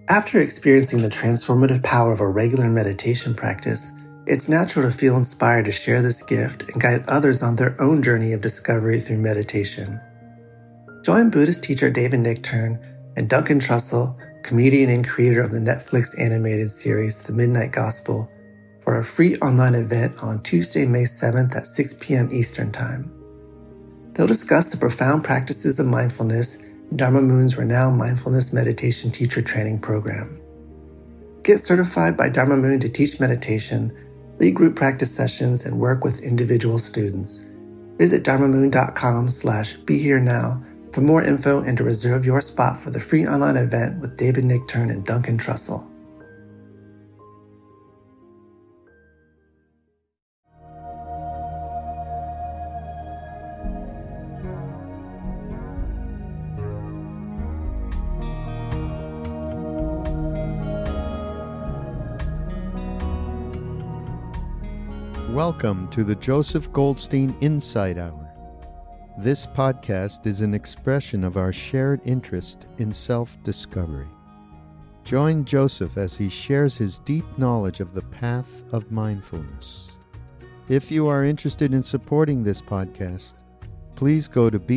After experiencing the transformative power of a regular meditation practice, it's natural to feel inspired to share this gift and guide others on their own journey of discovery through meditation. Join Buddhist teacher David Nichtern and Duncan Trussell, comedian and creator of the Netflix animated series The Midnight Gospel, for a free online event on Tuesday, May 7th at 6 p.m. Eastern Time. They'll discuss the profound practices of mindfulness in Dharma Moon's renowned mindfulness meditation teacher training program. Get certified by Dharma Moon to teach meditation, lead group practice sessions, and work with individual students. Visit dharmamoon.com/beherenow for more info and to reserve your spot for the free online event with David Nichtern and Duncan Trussell. Welcome to the Joseph Goldstein Insight Hour. This podcast is an expression of our shared interest in self-discovery. Join Joseph as he shares his deep knowledge of the path of mindfulness. If you are interested in supporting this podcast, please go to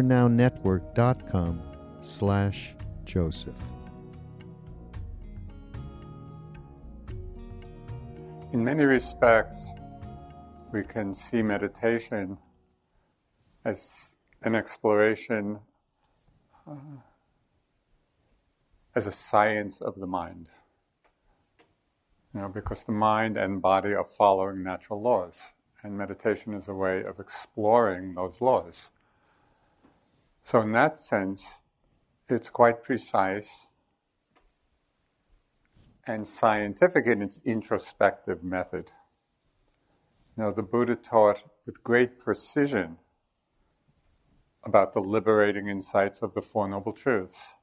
BeHereNowNetwork.com/Joseph. In many respects, we can see meditation as an exploration, as a science of the mind. Because the mind and body are following natural laws, and meditation is a way of exploring those laws. So in that sense, it's quite precise and scientific in its introspective method. The Buddha taught with great precision about the liberating insights of the Four Noble Truths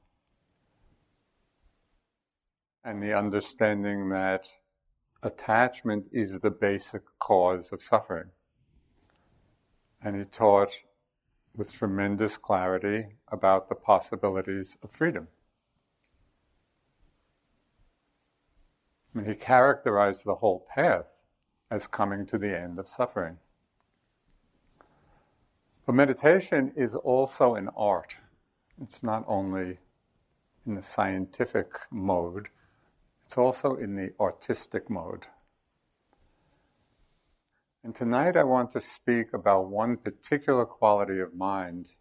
and the understanding that attachment is the basic cause of suffering. And he taught with tremendous clarity about the possibilities of freedom. He characterized the whole path as coming to the end of suffering. But meditation is also an art. It's not only in the scientific mode, it's also in the artistic mode. And tonight I want to speak about one particular quality of mind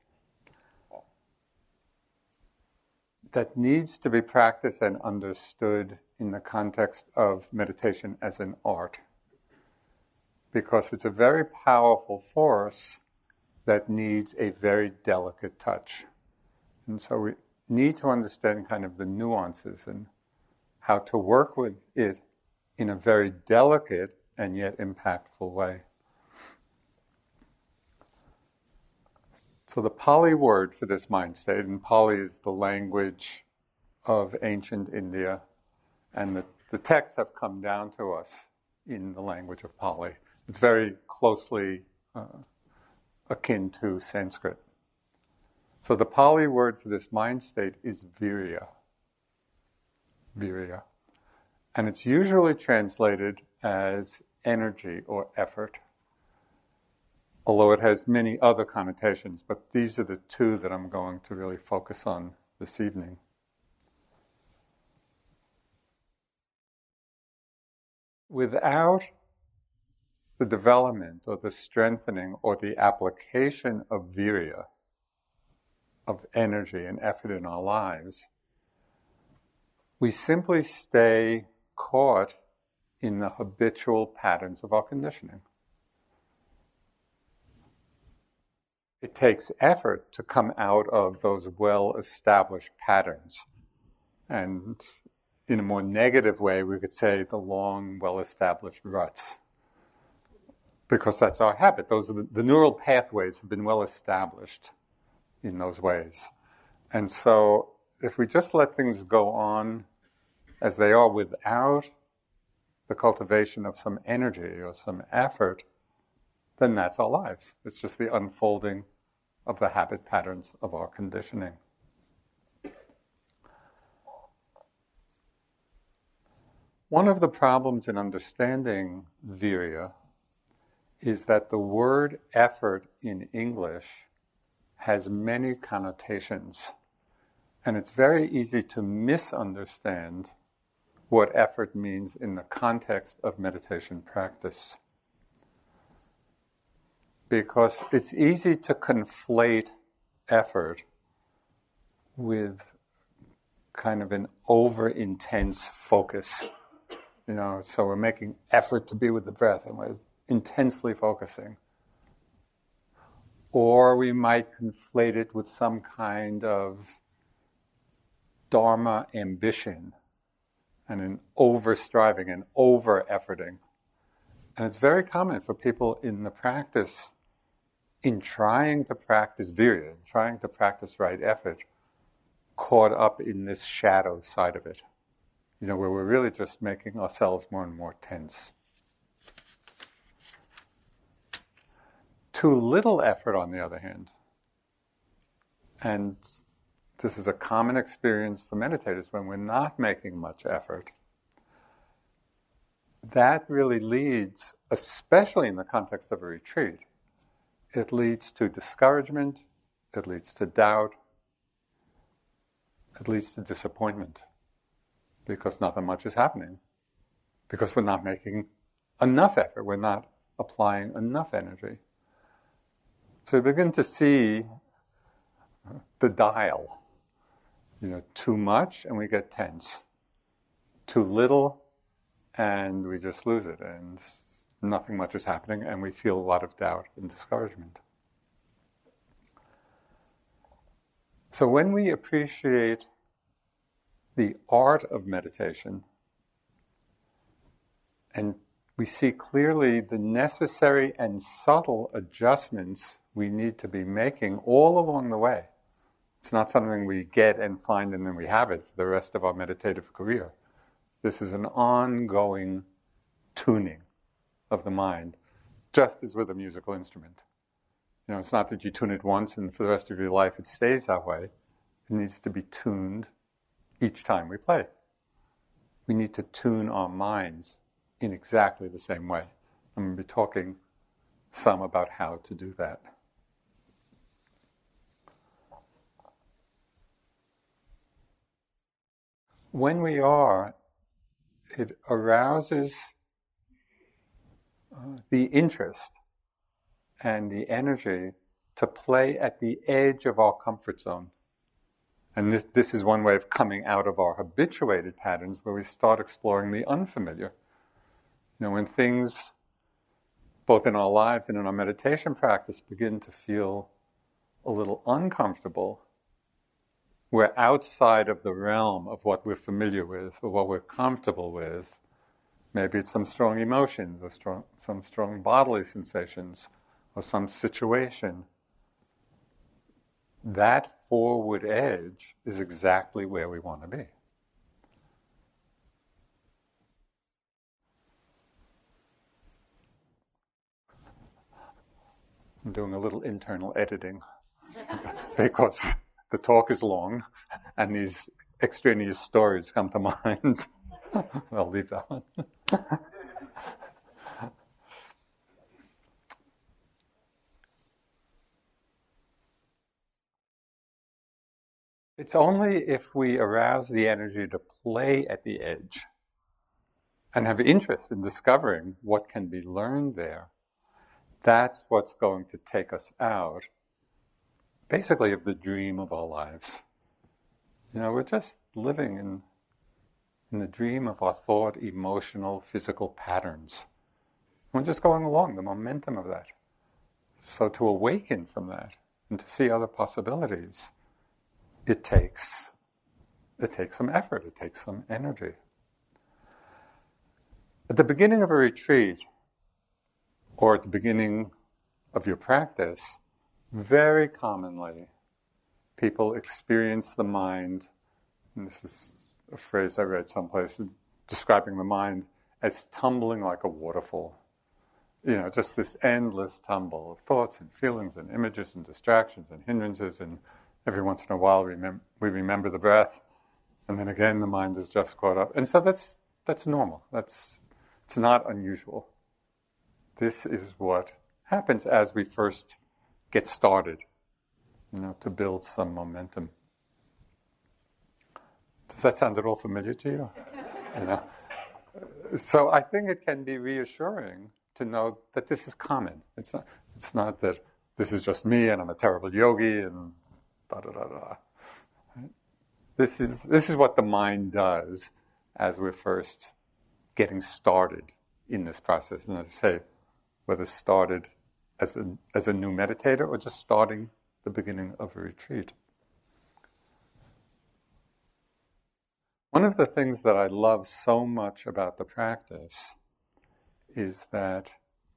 that needs to be practiced and understood in the context of meditation as an art, because it's a very powerful force that needs a very delicate touch. And so we need to understand kind of the nuances and how to work with it in a very delicate and yet impactful way. So the Pali word for this mind state, and Pali is the language of ancient India, and the texts have come down to us in the language of Pali. It's very closely akin to Sanskrit. So the Pali word for this mind state is virya. Virya. And it's usually translated as energy or effort, although it has many other connotations, but these are the two that I'm going to really focus on this evening. Without the development or the strengthening or the application of virya, of energy and effort in our lives, we simply stay caught in the habitual patterns of our conditioning. It takes effort to come out of those well-established patterns. And in a more negative way, we could say the long, well-established ruts. Because that's our habit. Those are the neural pathways have been well established in those ways. And so if we just let things go on as they are without the cultivation of some energy or some effort, then that's our lives. It's just the unfolding of the habit patterns of our conditioning. One of the problems in understanding virya is that the word effort in English has many connotations, and it's very easy to misunderstand what effort means in the context of meditation practice. Because it's easy to conflate effort with kind of an over-intense focus. So we're making effort to be with the breath and we're intensely focusing. Or we might conflate it with some kind of dharma ambition and an over-striving and over-efforting. And it's very common for people in the practice, in trying to practice virya, trying to practice right effort, caught up in this shadow side of it, where we're really just making ourselves more and more tense. Too little effort, on the other hand, and this is a common experience for meditators when we're not making much effort, that really leads, especially in the context of a retreat, it leads to discouragement, it leads to doubt, it leads to disappointment, because nothing much is happening, because we're not making enough effort, we're not applying enough energy. So we begin to see the dial. Too much and we get tense. Too little and we just lose it and nothing much is happening and we feel a lot of doubt and discouragement. So when we appreciate the art of meditation and we see clearly the necessary and subtle adjustments we need to be making all along the way. It's not something we get and find and then we have it for the rest of our meditative career. This is an ongoing tuning of the mind, just as with a musical instrument. It's not that you tune it once and for the rest of your life it stays that way. It needs to be tuned each time we play. We need to tune our minds in exactly the same way. I'm going to be talking some about how to do that. When we are, it arouses the interest and the energy to play at the edge of our comfort zone. And this is one way of coming out of our habituated patterns where we start exploring the unfamiliar. When things, both in our lives and in our meditation practice, begin to feel a little uncomfortable, we're outside of the realm of what we're familiar with or what we're comfortable with. Maybe it's some strong emotions or some strong bodily sensations or some situation. That forward edge is exactly where we want to be. I'm doing a little internal editing because the talk is long and these extraneous stories come to mind. I'll leave that one. It's only if we arouse the energy to play at the edge and have interest in discovering what can be learned there, that's what's going to take us out, basically, of the dream of our lives. We're just living in the dream of our thought, emotional, physical patterns. We're just going along, the momentum of that. So to awaken from that and to see other possibilities, it takes some effort, it takes some energy. At the beginning of a retreat, or at the beginning of your practice, very commonly, people experience the mind, and this is a phrase I read someplace, describing the mind as tumbling like a waterfall. Just this endless tumble of thoughts and feelings and images and distractions and hindrances, and every once in a while we remember the breath, and then again the mind is just caught up. And so that's That's normal. It's not unusual. This is what happens as we first get started, to build some momentum. Does that sound at all familiar to you? So I think it can be reassuring to know that this is common. It's not that this is just me and I'm a terrible yogi and da-da-da-da. This is what the mind does as we're first getting started in this process. And as I say, whether started as a new meditator or just starting the beginning of a retreat. One of the things that I love so much about the practice is that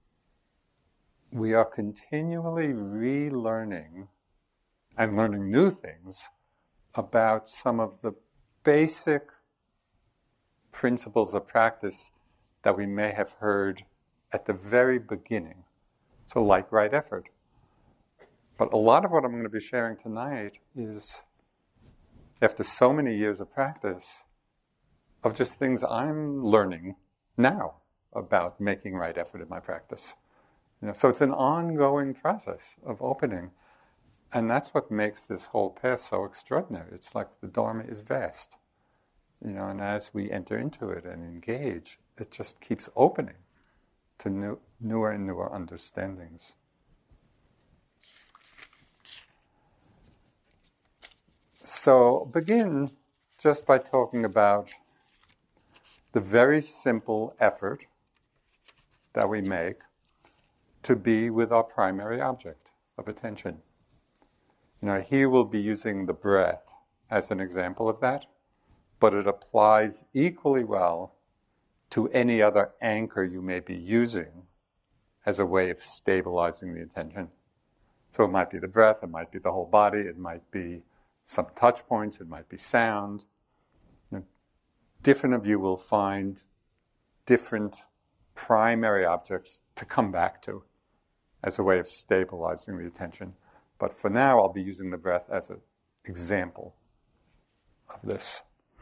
we are continually relearning and learning new things about some of the basic principles of practice that we may have heard at the very beginning. So like right effort. But a lot of what I'm going to be sharing tonight is, after so many years of practice, of just things I'm learning now about making right effort in my practice. So it's an ongoing process of opening. And that's what makes this whole path so extraordinary. It's like the Dharma is vast. And as we enter into it and engage, it just keeps opening to newer and newer understandings. So begin just by talking about the very simple effort that we make to be with our primary object of attention. Here we'll be using the breath as an example of that, but it applies equally well to any other anchor you may be using as a way of stabilizing the attention. So it might be the breath, it might be the whole body, it might be some touch points, it might be sound. Different of you will find different primary objects to come back to as a way of stabilizing the attention. But for now, I'll be using the breath as an example of this.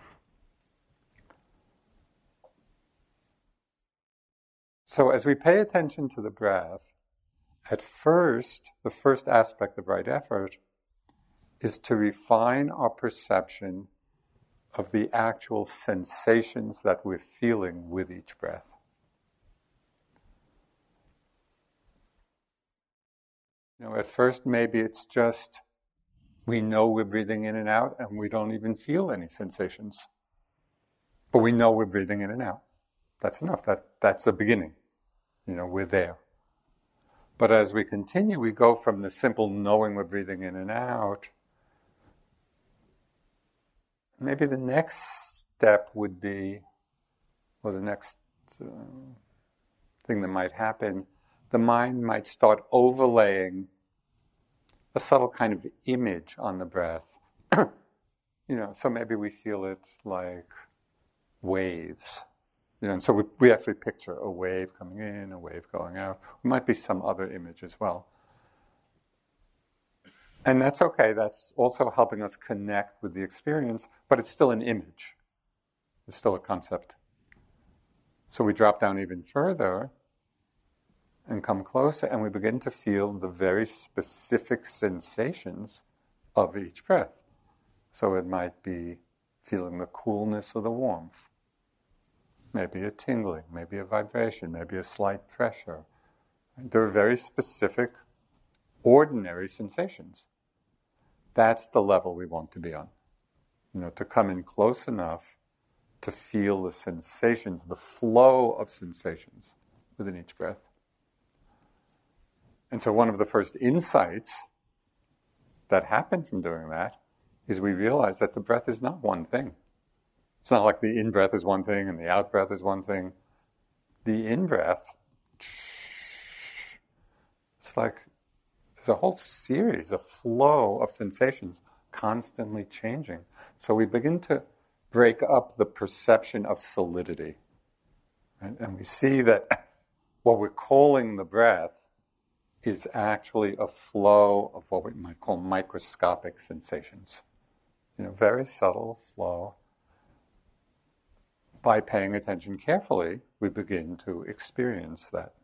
So as we pay attention to the breath, at first, the first aspect of right effort is to refine our perception of the actual sensations that we're feeling with each breath. At first, maybe it's just we know we're breathing in and out and we don't even feel any sensations. But we know we're breathing in and out. That's enough. That's the beginning. We're there. But as we continue, we go from the simple knowing we're breathing in and out. Maybe the next step would be, or the next thing that might happen, the mind might start overlaying a subtle kind of image on the breath. So maybe we feel it like waves. And so we actually picture a wave coming in, a wave going out. It might be some other image as well. And that's okay. That's also helping us connect with the experience, but it's still an image. It's still a concept. So we drop down even further and come closer, and we begin to feel the very specific sensations of each breath. So it might be feeling the coolness or the warmth, maybe a tingling, maybe a vibration, maybe a slight pressure. There are very specific, ordinary sensations. That's the level we want to be on. To come in close enough to feel the sensations, the flow of sensations within each breath. And so one of the first insights that happen from doing that is we realize that the breath is not one thing. It's not like the in-breath is one thing and the out-breath is one thing. The in-breath, it's like there's a whole series, a flow of sensations constantly changing. So we begin to break up the perception of solidity. Right? And we see that what we're calling the breath is actually a flow of what we might call microscopic sensations. Very subtle flow. by paying attention carefully, we begin to experience that.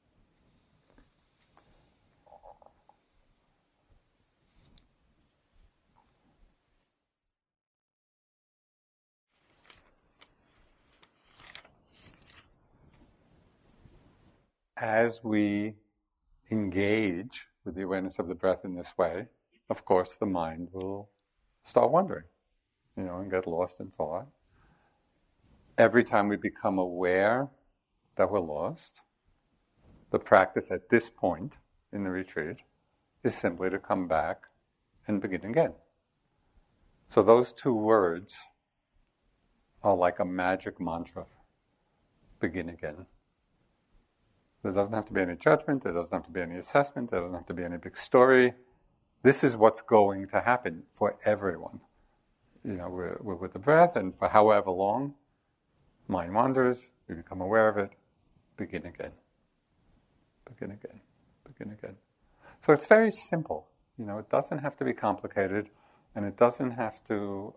As we engage with the awareness of the breath in this way, of course, the mind will start wandering, and get lost in thought. Every time we become aware that we're lost, the practice at this point in the retreat is simply to come back and begin again. So those two words are like a magic mantra. Begin again. There doesn't have to be any judgment, there doesn't have to be any assessment, there doesn't have to be any big story. This is what's going to happen for everyone. We're with the breath, and for however long, mind wanders, we become aware of it, begin again. Begin again. Begin again. So it's very simple. It doesn't have to be complicated, and it doesn't have to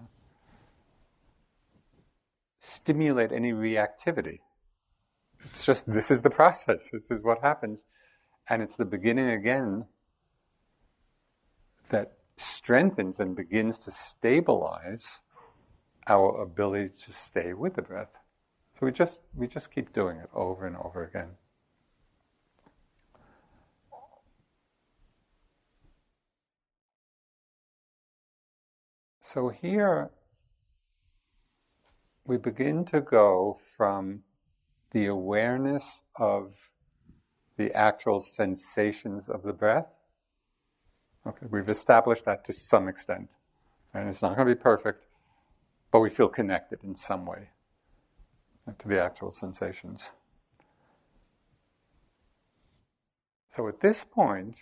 stimulate any reactivity. It's just, this is the process, this is what happens. And it's the beginning again that strengthens and begins to stabilize our ability to stay with the breath. So we just keep doing it over and over again. So here we begin to go from the awareness of the actual sensations of the breath. Okay, we've established that to some extent. And it's not going to be perfect, but we feel connected in some way to the actual sensations. So at this point,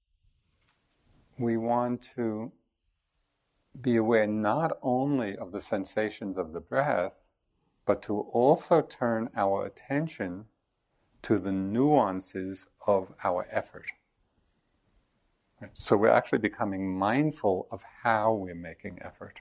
we want to be aware not only of the sensations of the breath, but to also turn our attention to the nuances of our effort. So we're actually becoming mindful of how we're making effort.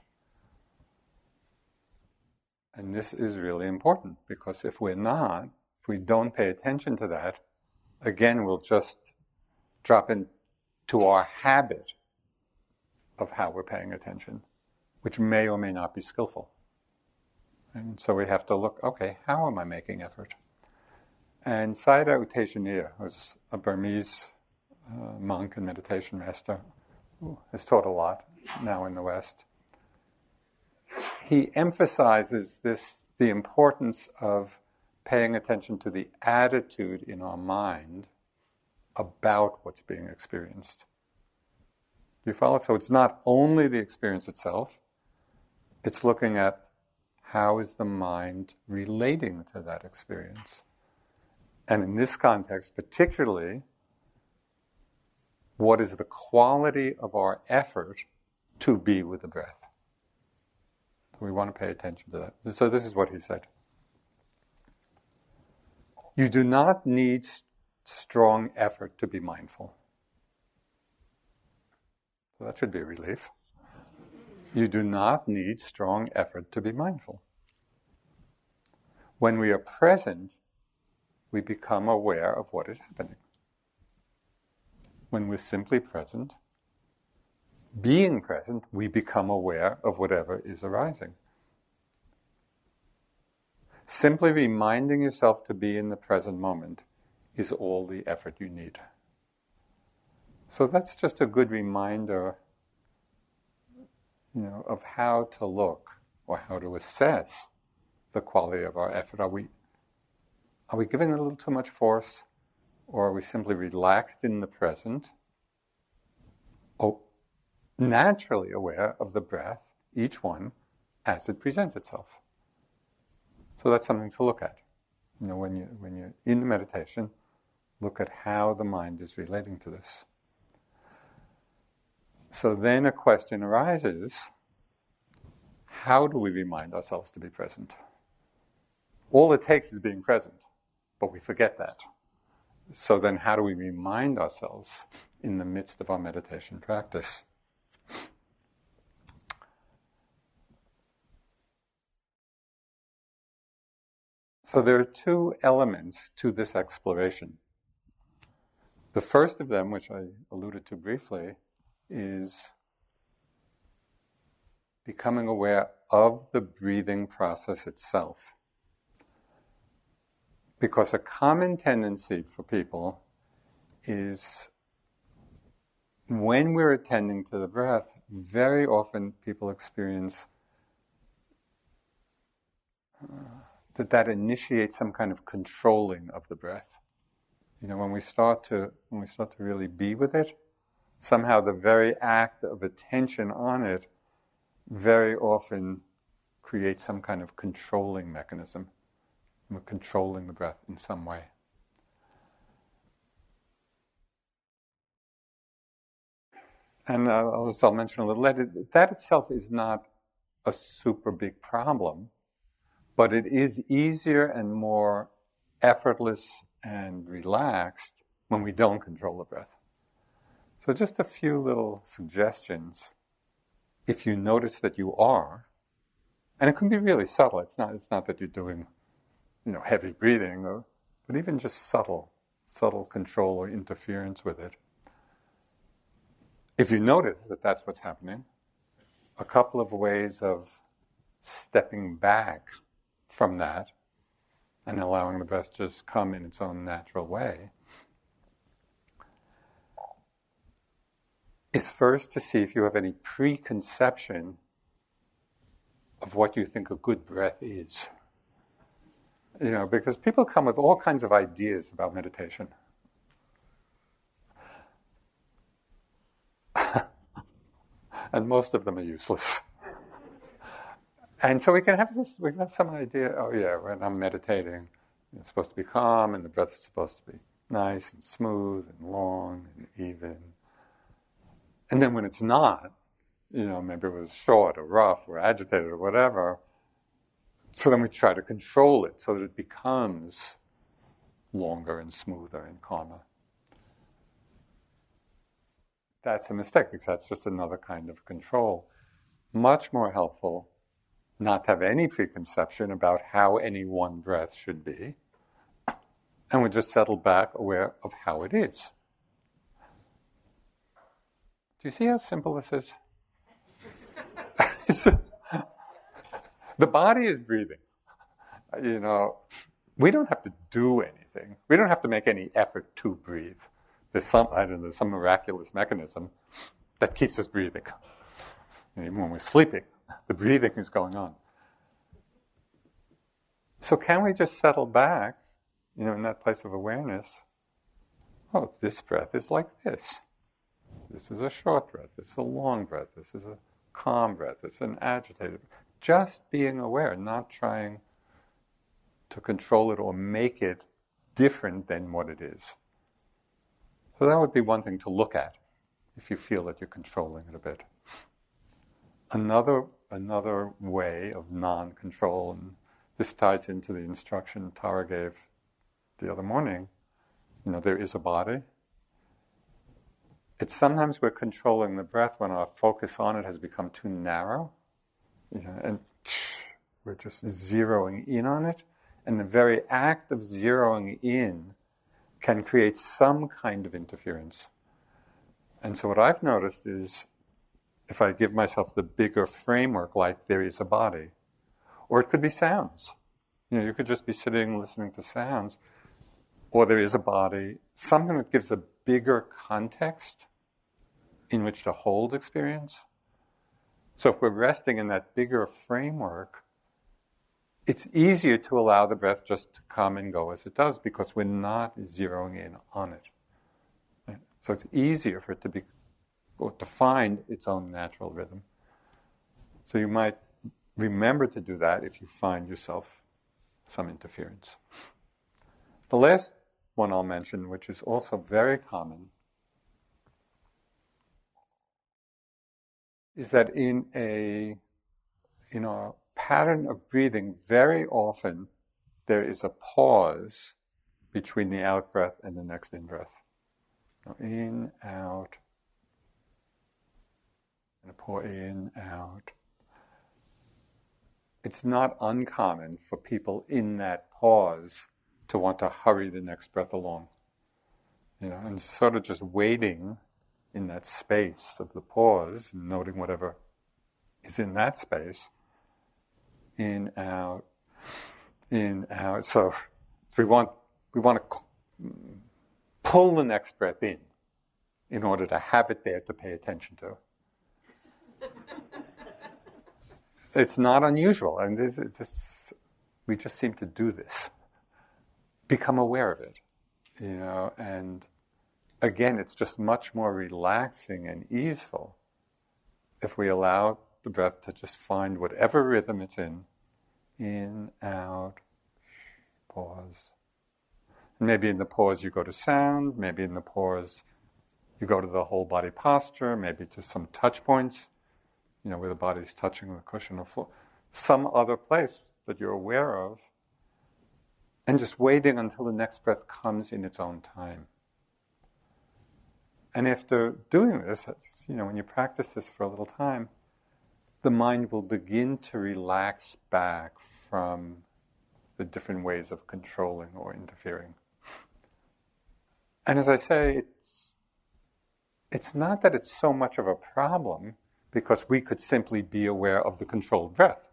And this is really important, because if we don't pay attention to that, again, we'll just drop into our habit of how we're paying attention, which may or may not be skillful. And so we have to look, okay, how am I making effort? And Sayadaw U Tejaniya was a Burmese monk and meditation master who has taught a lot now in the West. He emphasizes the importance of paying attention to the attitude in our mind about what's being experienced. Do you follow? So it's not only the experience itself, it's looking at how is the mind relating to that experience. And in this context, particularly, what is the quality of our effort to be with the breath? So we want to pay attention to that. So this is what he said. You do not need strong effort to be mindful. So that should be a relief. You do not need strong effort to be mindful. When we are present, we become aware of what is happening. When we're simply present, being present, we become aware of whatever is arising. Simply reminding yourself to be in the present moment is all the effort you need. So that's just a good reminder, of how to look or how to assess the quality of our effort. Are we giving it a little too much force, or are we simply relaxed in the present, naturally aware of the breath, each one, as it presents itself? So that's something to look at. When you're in the meditation, look at how the mind is relating to this. So then a question arises, how do we remind ourselves to be present? All it takes is being present, but we forget that. So then how do we remind ourselves in the midst of our meditation practice? So there are two elements to this exploration. The first of them, which I alluded to briefly, is becoming aware of the breathing process itself. Because a common tendency for people is when we're attending to the breath, very often people experience that initiates some kind of controlling of the breath. When we start to really be with it, somehow the very act of attention on it very often creates some kind of controlling mechanism. We're controlling the breath in some way. And I'll mention a little later, that itself is not a super big problem, but it is easier and more effortless and relaxed when we don't control the breath. So just a few little suggestions. If you notice that you are, and it can be really subtle, it's not that you're doing heavy breathing, but even just subtle control or interference with it. If you notice that that's what's happening, a couple of ways of stepping back from that and allowing the breath to just come in its own natural way is first to see if you have any preconception of what you think a good breath is. Because people come with all kinds of ideas about meditation. And most of them are useless. And so we can have some idea, when I'm meditating, it's supposed to be calm and the breath is supposed to be nice and smooth and long and even. And then when it's not, maybe it was short or rough or agitated or whatever, so then we try to control it so that it becomes longer and smoother and calmer. That's a mistake because that's just another kind of control. Much more helpful not to have any preconception about how any one breath should be, and we just settle back aware of how it is. Do you see how simple this is? The body is breathing. We don't have to do anything. We don't have to make any effort to breathe. There's some miraculous mechanism that keeps us breathing. And even when we're sleeping, the breathing is going on. So can we just settle back, in that place of awareness? Oh, this breath is like this. This is a short breath. This is a long breath. This is a calm breath. This is an agitated breath. Just being aware, not trying to control it or make it different than what it is. So that would be one thing to look at if you feel that you're controlling it a bit. Another way of non-control, and this ties into the instruction Tara gave the other morning, there is a body. It's sometimes we're controlling the breath when our focus on it has become too narrow, and we're just zeroing in on it. And the very act of zeroing in can create some kind of interference. And so what I've noticed is if I give myself the bigger framework, like there is a body, or it could be sounds. You could just be sitting listening to sounds, or there is a body, something that gives a bigger context in which to hold experience. So if we're resting in that bigger framework, it's easier to allow the breath just to come and go as it does because we're not zeroing in on it. Right? So it's easier for it to find its own natural rhythm. So you might remember to do that if you find yourself some interference. The last one I'll mention, which is also very common, is that in a pattern of breathing, very often there is a pause between the out-breath and the next in-breath. In, out, and a pour in, out. it's not uncommon for people in that pause to want to hurry the next breath along. And sort of just waiting in that space of the pause, noting whatever is in that space, in, out, in, out. So we want to pull the next breath in order to have it there to pay attention to. It's not unusual, and we just seem to do this. Become aware of it, and again, it's just much more relaxing and easeful if we allow the breath to just find whatever rhythm it's in, out, pause. And maybe in the pause you go to sound, maybe in the pause you go to the whole body posture, maybe to some touch points, where the body's touching the cushion or floor, some other place that you're aware of, and just waiting until the next breath comes in its own time. And after doing this, when you practice this for a little time, the mind will begin to relax back from the different ways of controlling or interfering. And as I say, it's not that it's so much of a problem, because we could simply be aware of the controlled breath.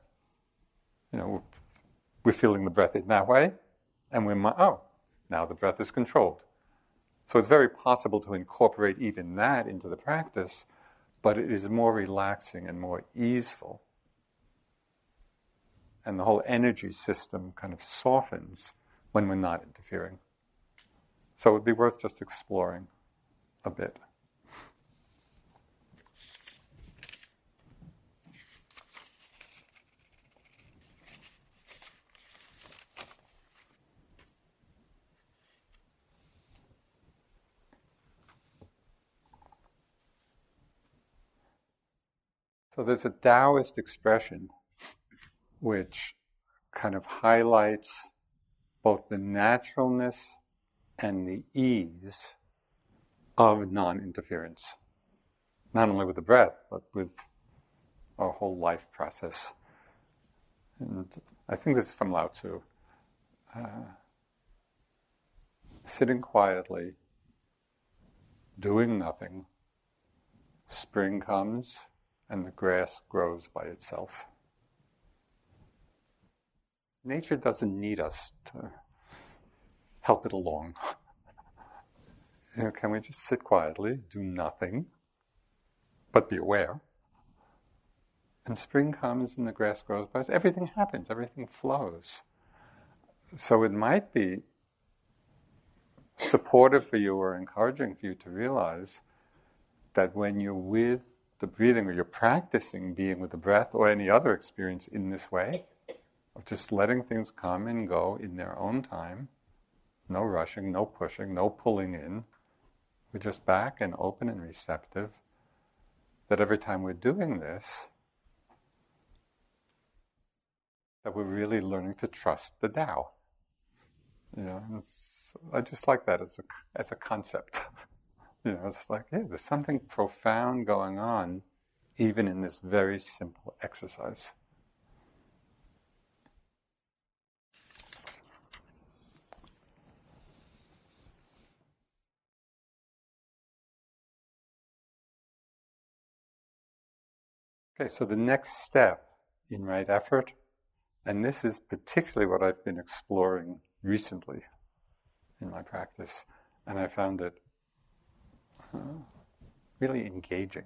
We're feeling the breath in that way, and now the breath is controlled. So it's very possible to incorporate even that into the practice, but it is more relaxing and more easeful. And the whole energy system kind of softens when we're not interfering. So it would be worth just exploring a bit. So there's a Taoist expression which kind of highlights both the naturalness and the ease of non-interference. Not only with the breath, but with our whole life process. And I think this is from Lao Tzu. Sitting quietly, doing nothing, spring comes, and the grass grows by itself. Nature doesn't need us to help it along. Can we just sit quietly, do nothing, but be aware? And spring comes and the grass grows by itself. Everything happens, everything flows. So it might be supportive for you or encouraging for you to realize that when you're with the breathing, or you're practicing being with the breath or any other experience in this way, of just letting things come and go in their own time, no rushing, no pushing, no pulling in, we're just back and open and receptive, that every time we're doing this, that we're really learning to trust the Tao. I just like that as a concept. It's like, there's something profound going on, even in this very simple exercise. Okay, so the next step in right effort, and this is particularly what I've been exploring recently in my practice, and I found it really engaging.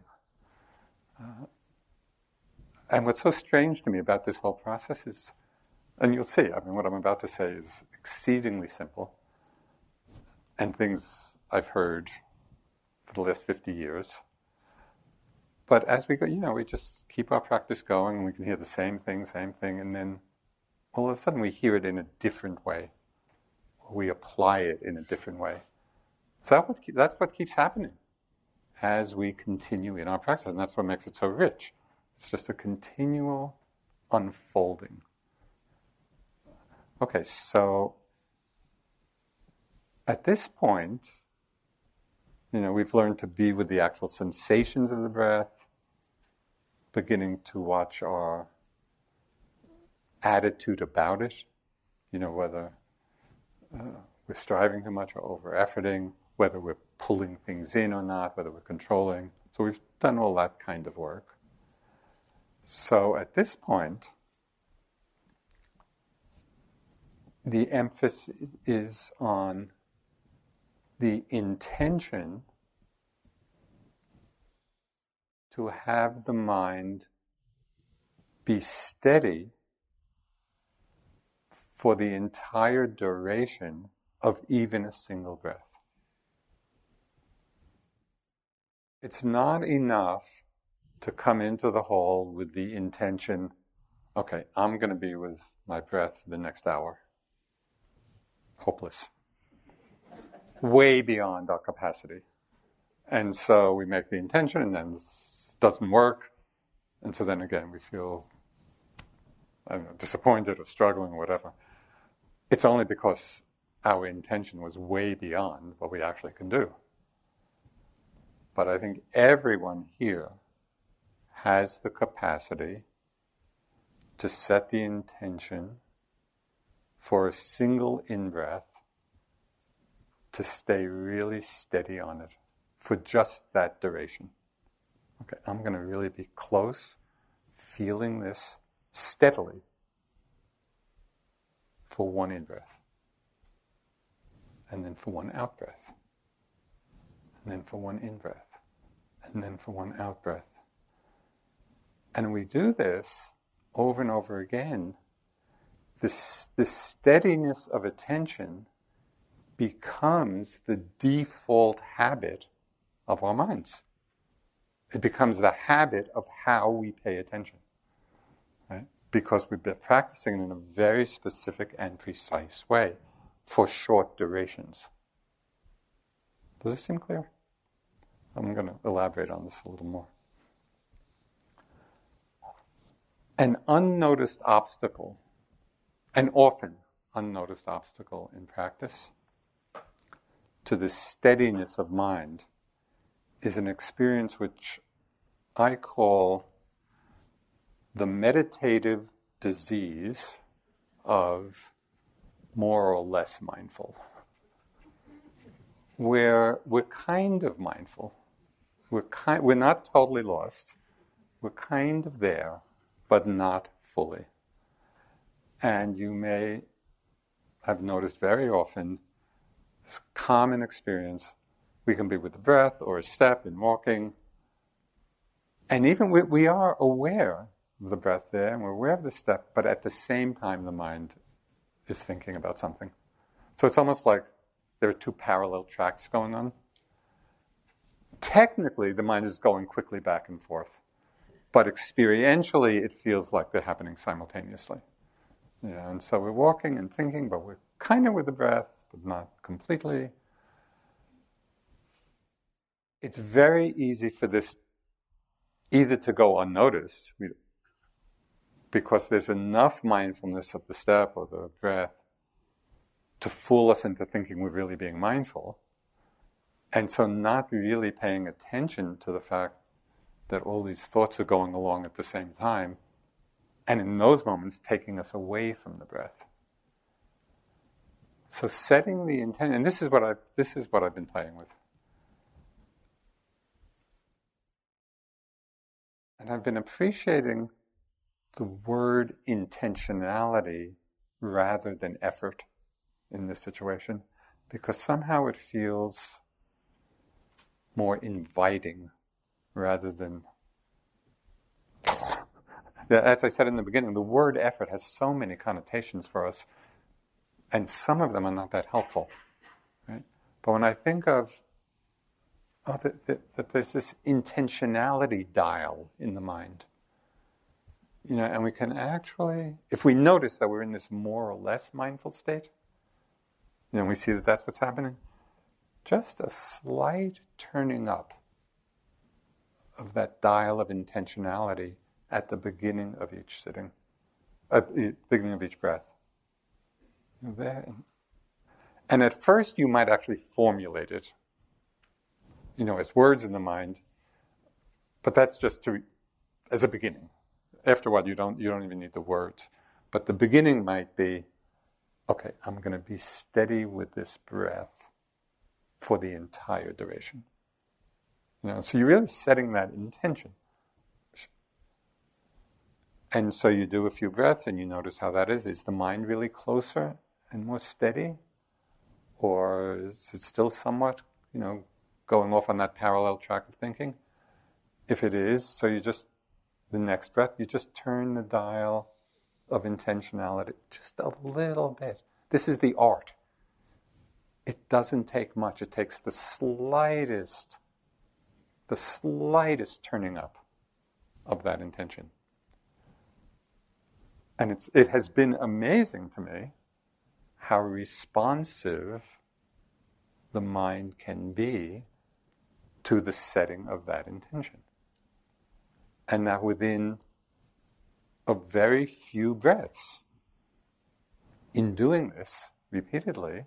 And what's so strange to me about this whole process is, and you'll see, what I'm about to say is exceedingly simple, and things I've heard for the last 50 years. But as we go, we just keep our practice going, and we can hear the same thing, and then all of a sudden we hear it in a different way. We apply it in a different way. So that's what keeps happening as we continue in our practice, and that's what makes it so rich. It's just a continual unfolding. Okay, so at this point, we've learned to be with the actual sensations of the breath, beginning to watch our attitude about it, whether we're striving too much or over-efforting, whether we're pulling things in or not, whether we're controlling. So we've done all that kind of work. So at this point, the emphasis is on the intention to have the mind be steady for the entire duration of even a single breath. It's not enough to come into the hall with the intention, okay, I'm going to be with my breath for the next hour. Hopeless. Way beyond our capacity. And so we make the intention and then it doesn't work. And so then again we feel, disappointed or struggling or whatever. It's only because our intention was way beyond what we actually can do. But I think everyone here has the capacity to set the intention for a single in-breath to stay really steady on it for just that duration. Okay, I'm going to really be close, feeling this steadily for one in-breath. And then for one out-breath. And then for one in-breath. And then for one out-breath. And we do this over and over again. This steadiness of attention becomes the default habit of our minds. It becomes the habit of how we pay attention, right? Because we've been practicing it in a very specific and precise way for short durations. Does this seem clear? I'm going to elaborate on this a little more. An unnoticed obstacle, an often unnoticed obstacle in practice to the steadiness of mind is an experience which I call the meditative disease of more or less mindful, where we're kind of mindful. We're not totally lost. We're kind of there, but not fully. And you may have noticed very often this common experience. We can be with the breath or a step in walking. And even we are aware of the breath there, and we're aware of the step, but at the same time the mind is thinking about something. So it's almost like there are two parallel tracks going on. Technically, the mind is going quickly back and forth, but experientially it feels like they're happening simultaneously. Yeah, and so we're walking and thinking, but we're kind of with the breath, but not completely. It's very easy for this either to go unnoticed, because there's enough mindfulness of the step or the breath to fool us into thinking we're really being mindful, and so not really paying attention to the fact that all these thoughts are going along at the same time, and in those moments taking us away from the breath. So setting the intention, and this is what I've been playing with. And I've been appreciating the word intentionality rather than effort in this situation, because somehow it feels more inviting rather than... As I said in the beginning, the word effort has so many connotations for us, and some of them are not that helpful, right? But when I think of that there's this intentionality dial in the mind, and we can actually, if we notice that we're in this more or less mindful state, we see that that's what's happening, just a slight turning up of that dial of intentionality at the beginning of each sitting, at the beginning of each breath. There. And at first you might actually formulate it, as words in the mind, but that's just as a beginning. After a while, you don't even need the words. But the beginning might be, okay, I'm going to be steady with this breath for the entire duration. So you're really setting that intention. And so you do a few breaths and you notice how that is. Is the mind really closer and more steady? Or is it still somewhat, going off on that parallel track of thinking? If it is, so the next breath, you just turn the dial of intentionality just a little bit. This is the art. It doesn't take much. It takes the slightest turning up of that intention. And it has been amazing to me how responsive the mind can be to the setting of that intention. And that within a very few breaths, in doing this repeatedly,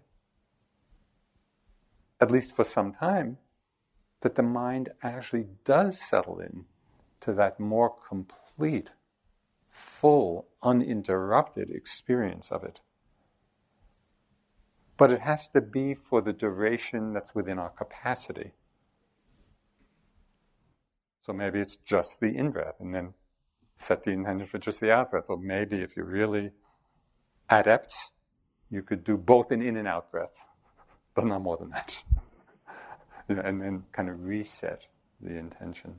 at least for some time, that the mind actually does settle in to that more complete, full, uninterrupted experience of it. But it has to be for the duration that's within our capacity. So maybe it's just the in-breath, and then set the intention for just the out-breath. Or maybe if you're really adept, you could do both an in and out breath, but not more than that. And then kind of reset the intention.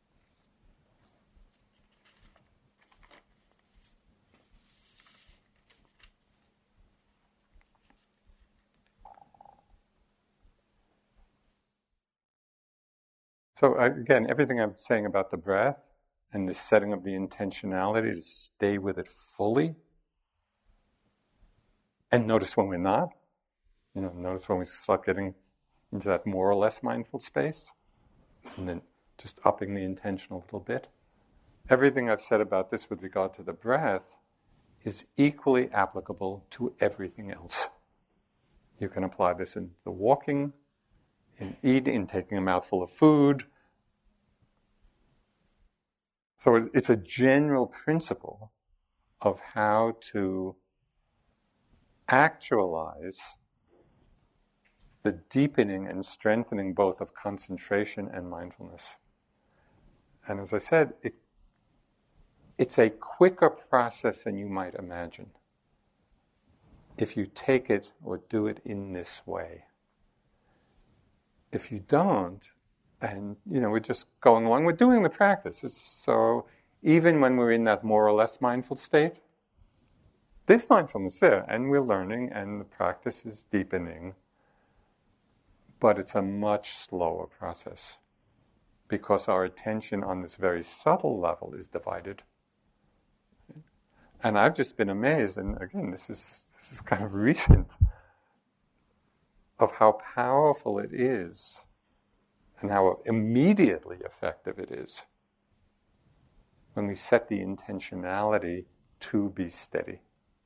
So again, everything I'm saying about the breath and the setting of the intentionality to stay with it fully, and notice when we're not, notice when we start getting into that more or less mindful space, and then just upping the intention a little bit. Everything I've said about this with regard to the breath is equally applicable to everything else. You can apply this in the walking, in eating, in taking a mouthful of food. So it's a general principle of how to actualize the deepening and strengthening both of concentration and mindfulness. And as I said, it's a quicker process than you might imagine if you take it or do it in this way. If you don't, and we're just going along, we're doing the practice. So even when we're in that more or less mindful state, there's mindfulness there, and we're learning, and the practice is deepening. But it's a much slower process because our attention on this very subtle level is divided. And I've just been amazed, and again, this is kind of recent, of how powerful it is and how immediately effective it is when we set the intentionality to be steady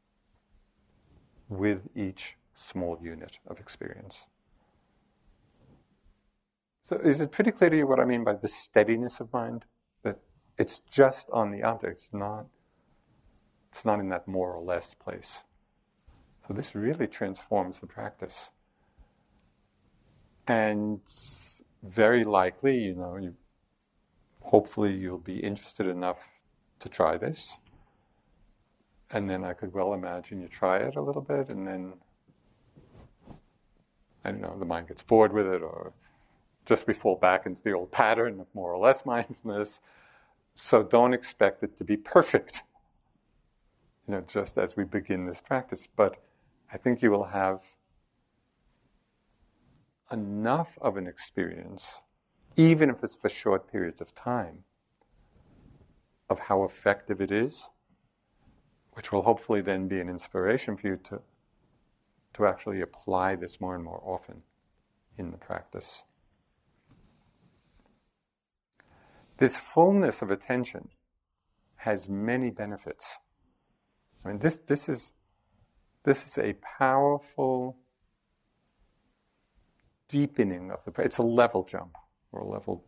with each small unit of experience. So is it pretty clear to you what I mean by the steadiness of mind? That it's just on the object, it's not in that more or less place. So this really transforms the practice. And very likely, hopefully you'll be interested enough to try this. And then I could well imagine you try it a little bit, and then, the mind gets bored with it, or just we fall back into the old pattern of more or less mindfulness. So don't expect it to be perfect, just as we begin this practice. But I think you will have enough of an experience, even if it's for short periods of time, of how effective it is, which will hopefully then be an inspiration for you to actually apply this more and more often in the practice. This fullness of attention has many benefits. This is a powerful deepening of it's a level jump, or a level.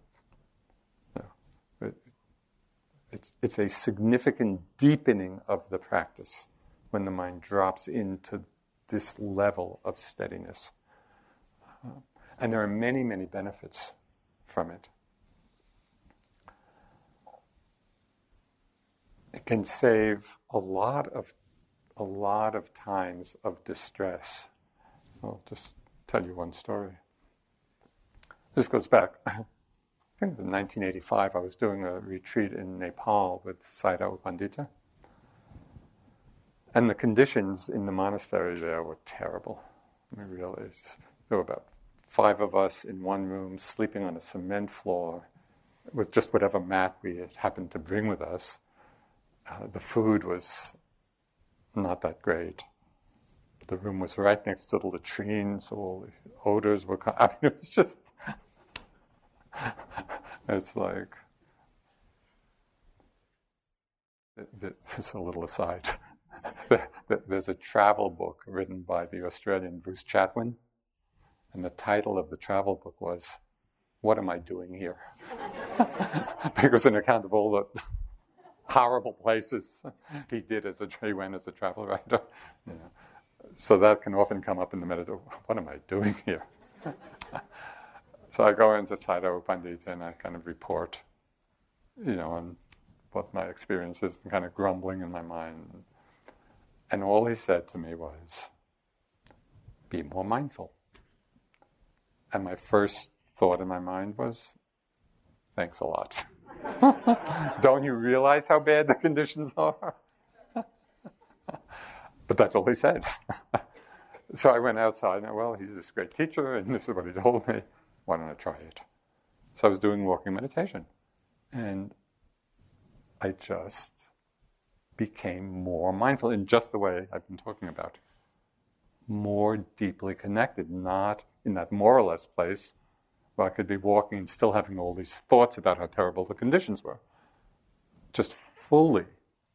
It's a significant deepening of the practice when the mind drops into this level of steadiness. And there are many, many benefits from it. It can save a lot of times of distress. I'll just tell you one story. This goes back, I think it was 1985. I was doing a retreat in Nepal with Sayadaw Pandita. And the conditions in the monastery there were terrible. I mean, really, there were about 5 of us in one room sleeping on a cement floor with just whatever mat we had happened to bring with us. The food was not that great. The room was right next to the latrine, so all the odors were... I mean, it was just... It's like... It's a little aside. There's a travel book written by the Australian Bruce Chatwin, and the title of the travel book was, "What Am I Doing Here?" Because an account of all the horrible places he went as a travel writer. You know. So that can often come up in the meditation. What am I doing here? So I go into Sayadaw Pandita and I kind of report, on what my experience is, and kind of grumbling in my mind. And all he said to me was, "Be more mindful." And my first thought in my mind was, "Thanks a lot." Don't you realize how bad the conditions are? But that's all he said. So I went outside and, well, he's this great teacher and this is what he told me. Why don't I try it? So I was doing walking meditation. And I just became more mindful in just the way I've been talking about. More deeply connected, not in that more or less place where I could be walking and still having all these thoughts about how terrible the conditions were. Just fully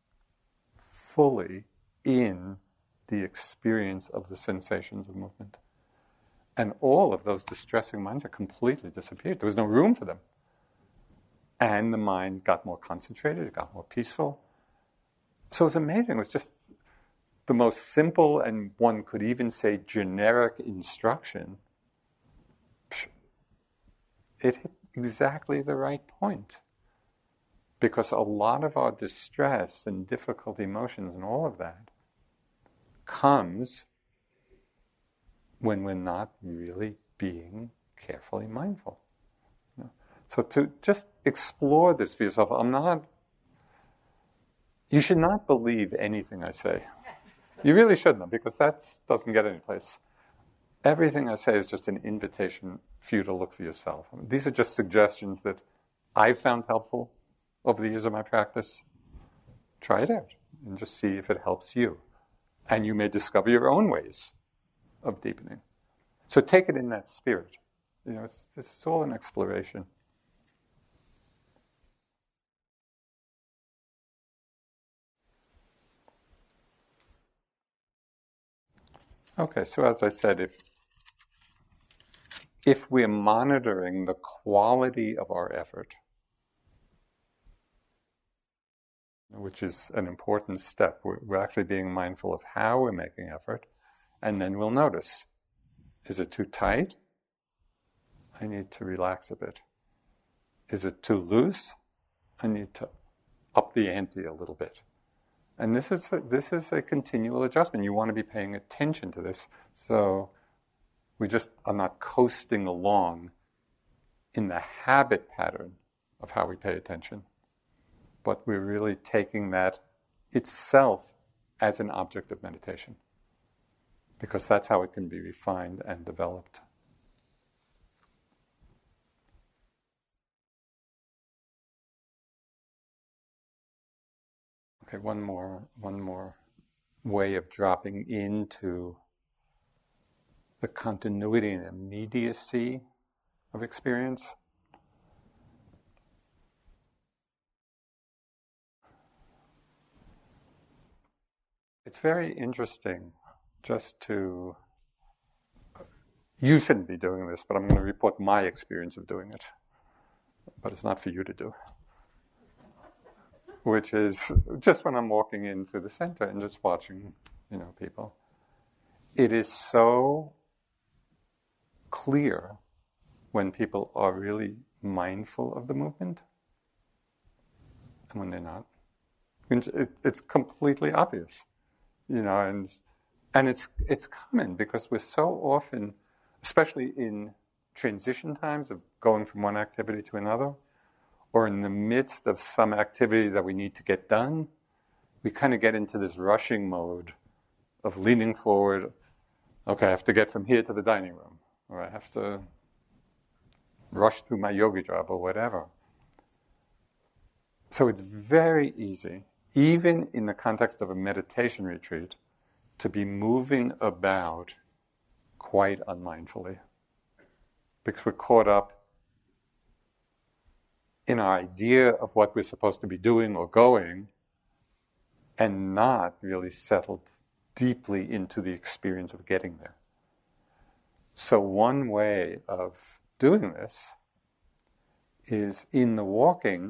in the experience of the sensations of movement. And all of those distressing minds are completely disappeared. There was no room for them. And the mind got more concentrated, it got more peaceful. So it was amazing. It was just the most simple and one could even say generic instruction. It hit exactly the right point. Because a lot of our distress and difficult emotions and all of that comes when we're not really being carefully mindful. So to just explore this for yourself, you should not believe anything I say. You really shouldn't, because that doesn't get any place. Everything I say is just an invitation for you to look for yourself. I mean, these are just suggestions that I've found helpful over the years of my practice. Try it out and just see if it helps you. And you may discover your own ways of deepening. So take it in that spirit. This is all an exploration. Okay, so as I said, if we're monitoring the quality of our effort, which is an important step, we're actually being mindful of how we're making effort, and then we'll notice, is it too tight? I need to relax a bit. Is it too loose? I need to up the ante a little bit. And this is a continual adjustment. You want to be paying attention to this. So we just are not coasting along in the habit pattern of how we pay attention. But we're really taking that itself as an object of meditation. Because that's how it can be refined and developed. Okay, one more way of dropping into the continuity and immediacy of experience. It's very interesting you shouldn't be doing this, but I'm going to report my experience of doing it. But it's not for you to do. which is just when I'm walking into the center and just watching, people. It is so clear when people are really mindful of the movement and when they're not. It's completely obvious, and it's common because we're so often, especially in transition times of going from one activity to another, or in the midst of some activity that we need to get done, we kind of get into this rushing mode of leaning forward. Okay, I have to get from here to the dining room, or I have to rush through my yogi job or whatever. So it's very easy, even in the context of a meditation retreat, to be moving about quite unmindfully, because we're caught up in our idea of what we're supposed to be doing or going, and not really settled deeply into the experience of getting there. So one way of doing this is in the walking.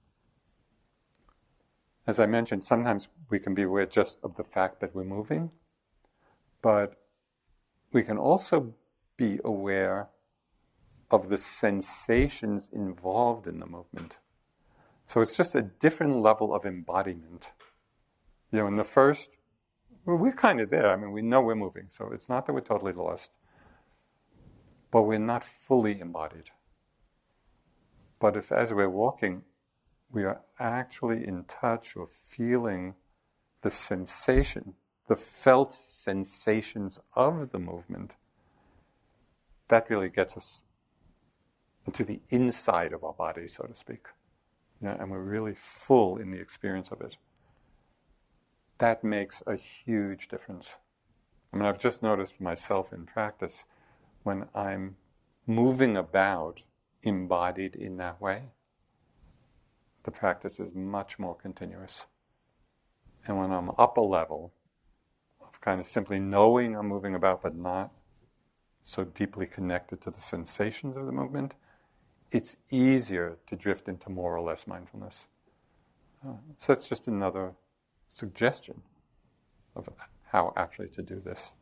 As I mentioned, sometimes we can be aware just of the fact that we're moving, but we can also be aware of the sensations involved in the movement. So it's just a different level of embodiment. In the first, we're kind of there. I mean, we know we're moving, so it's not that we're totally lost, but we're not fully embodied. But if, as we're walking, we are actually in touch or feeling the sensation, the felt sensations of the movement, that really gets us into the inside of our body, so to speak. And we're really full in the experience of it. That makes a huge difference. I mean, I've just noticed for myself in practice, when I'm moving about embodied in that way, the practice is much more continuous. And when I'm up a level of kind of simply knowing I'm moving about but not so deeply connected to the sensations of the movement, it's easier to drift into more or less mindfulness. So that's just another suggestion of how actually to do this.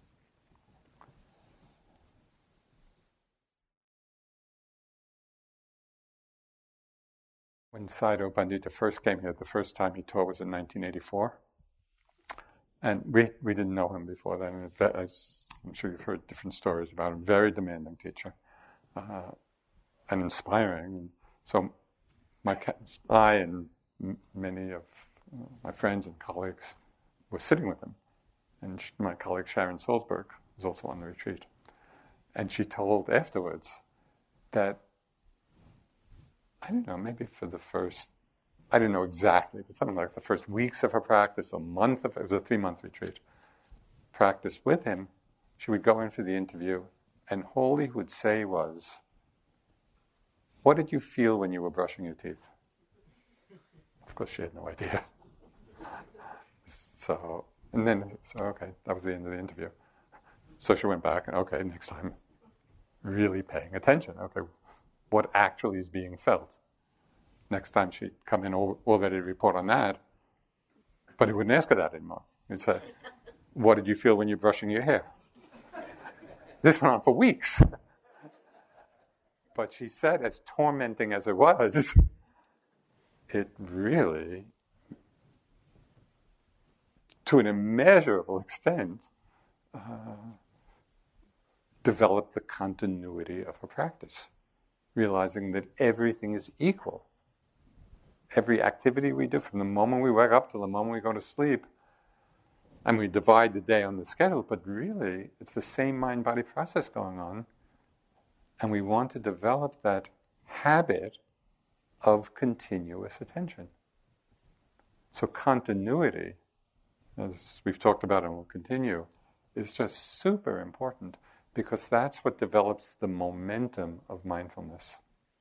When Sayadaw Pandita first came here, the first time he taught was in 1984. And we didn't know him before then. As I'm sure you've heard different stories about him. Very demanding teacher. And inspiring. So I and many of my friends and colleagues were sitting with him. And my colleague Sharon Salzberg was also on the retreat. And she told afterwards that, I don't know, maybe for the first, I don't know exactly, but something like the first weeks of her practice, it was a 3-month retreat, practice with him, she would go in for the interview, and all he would say was, "What did you feel when you were brushing your teeth?" Of course, she had no idea. So okay, that was the end of the interview. So she went back and, okay, next time, really paying attention. Okay, what actually is being felt. Next time she'd come in all ready to report on that, but he wouldn't ask her that anymore. He'd say, "What did you feel when you're brushing your hair?" This went on for weeks. But she said, as tormenting as it was, it really, to an immeasurable extent, developed the continuity of her practice, realizing that everything is equal. Every activity we do, from the moment we wake up till the moment we go to sleep, and we divide the day on the schedule, but really it's the same mind-body process going on, and we want to develop that habit of continuous attention. So continuity, as we've talked about and will continue, is just super important, because that's what develops the momentum of mindfulness.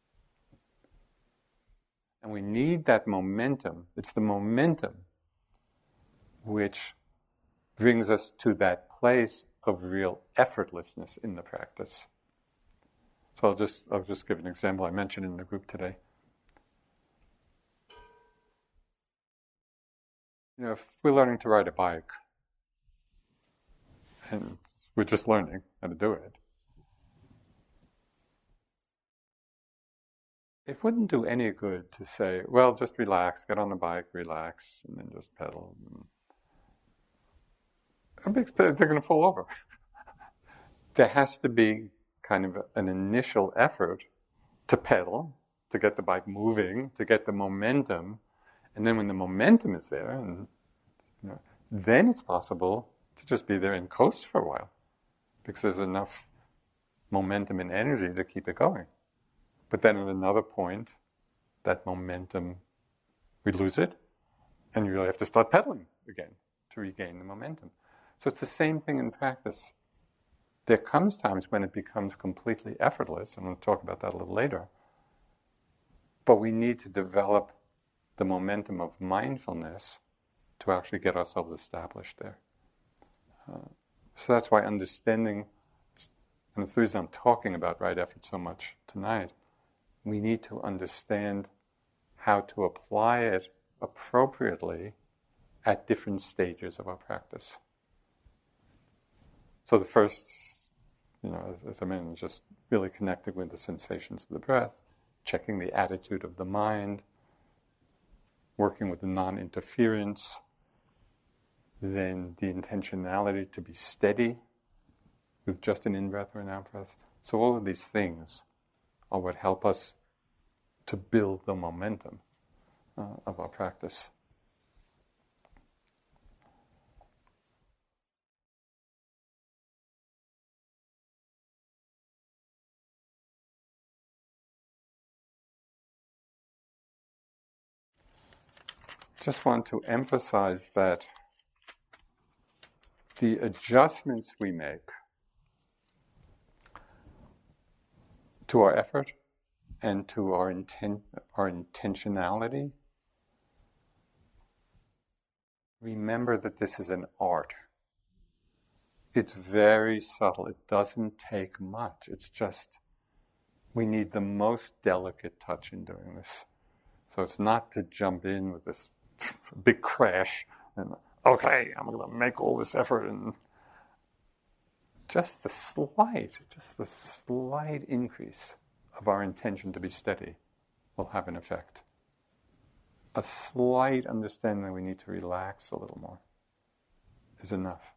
And we need that momentum. It's the momentum which brings us to that place of real effortlessness in the practice. So I'll just give an example I mentioned in the group today. If we're learning to ride a bike, and we're just learning how to do it, it wouldn't do any good to say, well, just relax, get on the bike, relax, and then just pedal. They're going to fall over. There has to be kind of an initial effort to pedal, to get the bike moving, to get the momentum. And then when the momentum is there, and then it's possible to just be there and coast for a while, because there's enough momentum and energy to keep it going. But then at another point, that momentum, we lose it, and you really have to start pedaling again to regain the momentum. So it's the same thing in practice. There comes times when it becomes completely effortless, and we'll talk about that a little later. But we need to develop the momentum of mindfulness to actually get ourselves established there. So that's why understanding, and it's the reason I'm talking about right effort so much tonight, we need to understand how to apply it appropriately at different stages of our practice. So the first, as I mentioned, just really connecting with the sensations of the breath, checking the attitude of the mind, working with the non-interference, then the intentionality to be steady with just an in-breath or an out-breath. So all of these things are what help us to build the momentum of our practice. Just want to emphasize that the adjustments we make to our effort and to our intentionality, remember that this is an art. It's very subtle. It doesn't take much. It's just, we need the most delicate touch in doing this. So it's not to jump in with this big crash and, okay, I'm going to make all this effort, and just the slight increase of our intention to be steady will have an effect. A slight understanding that we need to relax a little more is enough.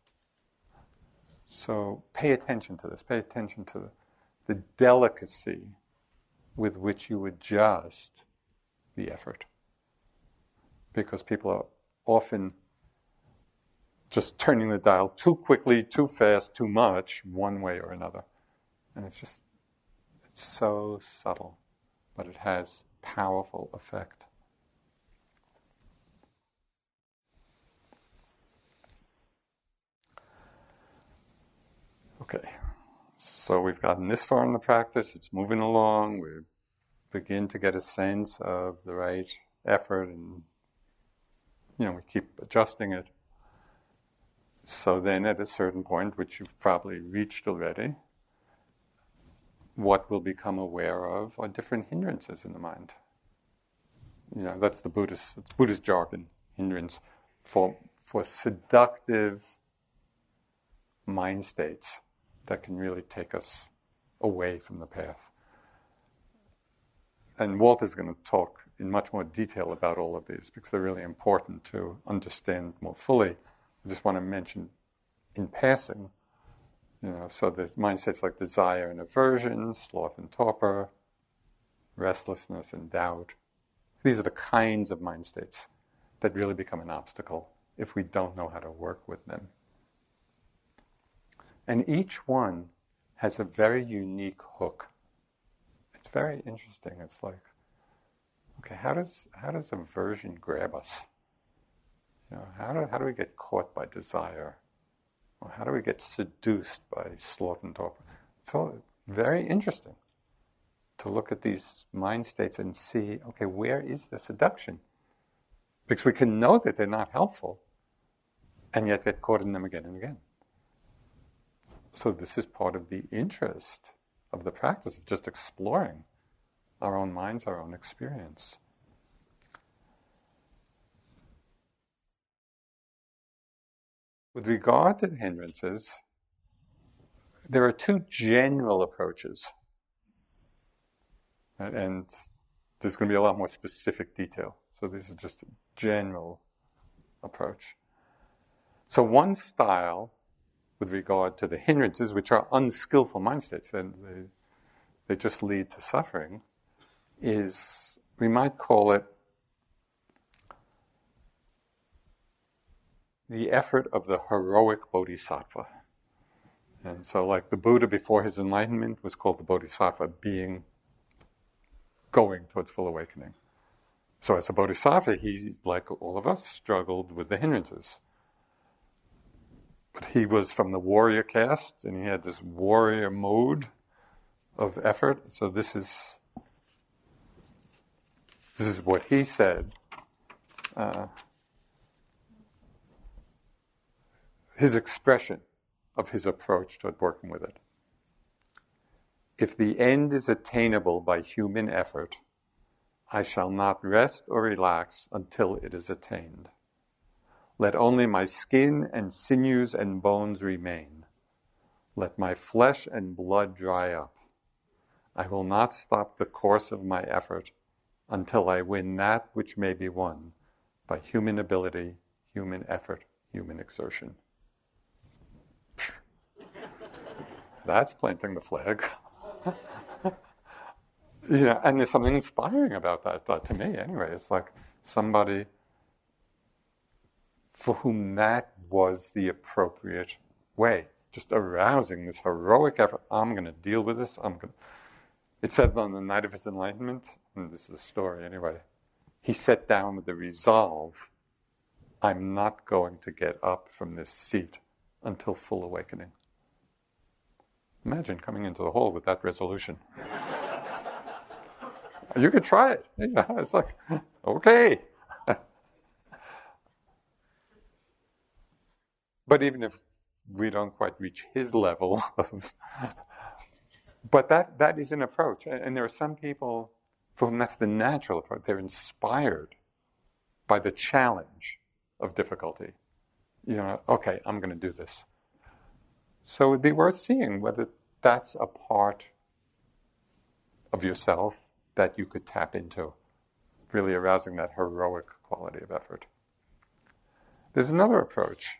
So pay attention to this. Pay attention to the delicacy with which you adjust the effort. Because people are often just turning the dial too quickly, too fast, too much, one way or another. And it's so subtle, but it has powerful effect. Okay, so we've gotten this far in the practice, it's moving along, we begin to get a sense of the right effort, and we keep adjusting it. So then at a certain point, which you've probably reached already, what we'll become aware of are different hindrances in the mind. That's the Buddhist jargon, hindrance, for seductive mind states that can really take us away from the path. And Walt is going to talk in much more detail about all of these because they're really important to understand more fully. I just want to mention in passing, so there's mindsets like desire and aversion, sloth and torpor, restlessness and doubt. These are the kinds of mind states that really become an obstacle if we don't know how to work with them. And each one has a very unique hook. It's very interesting. It's like, okay, how does aversion grab us? How do we get caught by desire? Or how do we get seduced by sloth and torpor? It's all very interesting to look at these mind states and see, okay, where is the seduction? Because we can know that they're not helpful, and yet get caught in them again and again. So this is part of the interest of the practice of just exploring our own minds, our own experience. With regard to the hindrances, there are two general approaches. And there's going to be a lot more specific detail. So this is just a general approach. So one style, with regard to the hindrances, which are unskillful mind states, and they just lead to suffering, is, we might call it the effort of the heroic bodhisattva. And so like the Buddha before his enlightenment was called the bodhisattva, going towards full awakening. So as a bodhisattva, he, like all of us, struggled with the hindrances. But he was from the warrior caste, and he had this warrior mode of effort. So this is what he said. His expression of his approach toward working with it. If the end is attainable by human effort, I shall not rest or relax until it is attained. Let only my skin and sinews and bones remain. Let my flesh and blood dry up. I will not stop the course of my effort until I win that which may be won by human ability, human effort, human exertion. That's planting the flag. And there's something inspiring about that to me anyway. It's like somebody for whom that was the appropriate way, just arousing this heroic effort. I'm going to deal with this. It said on the night of his enlightenment, and this is the story anyway, he sat down with the resolve, I'm not going to get up from this seat until full awakening. Imagine coming into the hall with that resolution. You could try it. Yeah, it's like, okay. But even if we don't quite reach his level of... But that is an approach. And there are some people for whom that's the natural approach. They're inspired by the challenge of difficulty. Okay, I'm going to do this. So it would be worth seeing whether that's a part of yourself that you could tap into, really arousing that heroic quality of effort. There's another approach,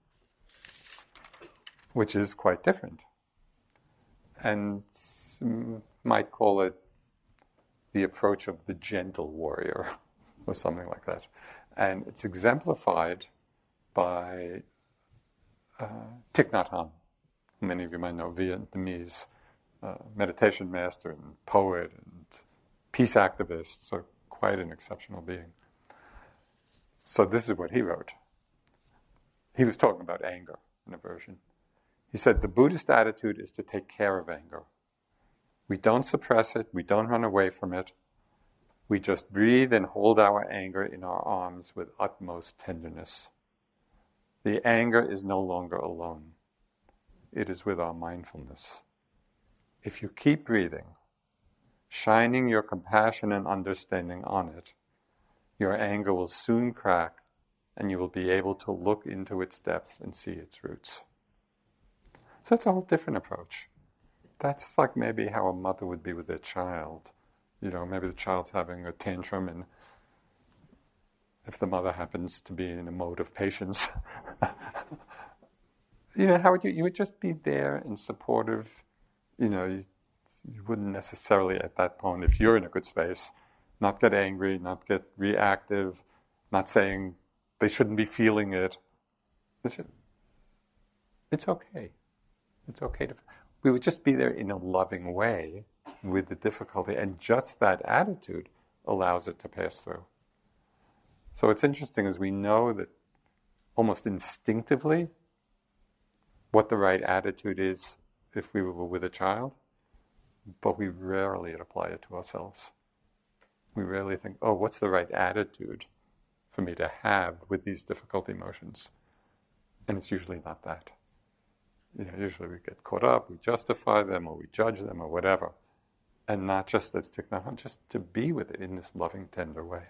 which is quite different, and might call it the approach of the gentle warrior, or something like that. And it's exemplified by Thich Nhat Hanh. Many of you might know, Vietnamese meditation master and poet and peace activist, so quite an exceptional being. So this is what he wrote. He was talking about anger and aversion. He said, the Buddhist attitude is to take care of anger. We don't suppress it, we don't run away from it. We just breathe and hold our anger in our arms with utmost tenderness. The anger is no longer alone. It is with our mindfulness. If you keep breathing, shining your compassion and understanding on it, your anger will soon crack and you will be able to look into its depths and see its roots. So that's a whole different approach. That's like maybe how a mother would be with their child. Maybe the child's having a tantrum, and if the mother happens to be in a mode of patience, how would you would just be there and supportive. You wouldn't necessarily at that point, if you're in a good space, not get angry, not get reactive, not saying they shouldn't be feeling it. It's okay. It's okay we would just be there in a loving way with the difficulty, and just that attitude allows it to pass through. So it's interesting as we know that almost instinctively what the right attitude is if we were with a child, but we rarely apply it to ourselves. We rarely think, what's the right attitude for me to have with these difficult emotions? And it's usually not that. Usually we get caught up, we justify them, or we judge them, or whatever. And not just as Thich Nhat Hanh, just to be with it in this loving, tender way.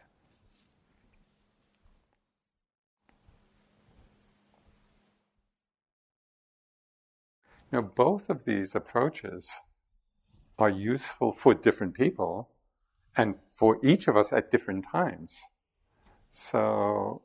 Both of these approaches are useful for different people and for each of us at different times. So,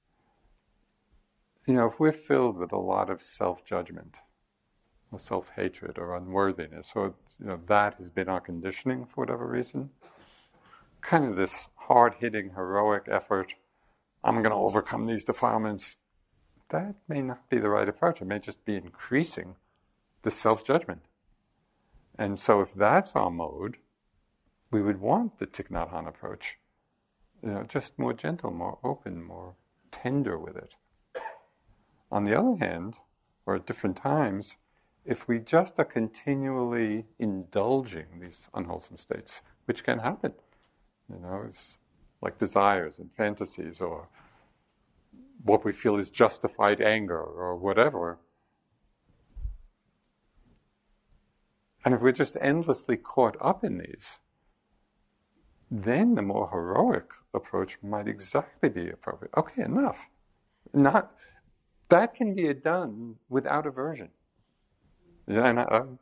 if we're filled with a lot of self-judgment or self-hatred or unworthiness, or that has been our conditioning for whatever reason, kind of this hard-hitting, heroic effort, I'm going to overcome these defilements, that may not be the right approach. It may just be increasing the self-judgment. And so if that's our mode, we would want the Thich Nhat Hanh approach, just more gentle, more open, more tender with it. On the other hand, or at different times, if we just are continually indulging these unwholesome states, which can happen, it's like desires and fantasies, or what we feel is justified anger, or whatever. And if we're just endlessly caught up in these, then the more heroic approach might exactly be appropriate. Okay, enough. That can be done without aversion. And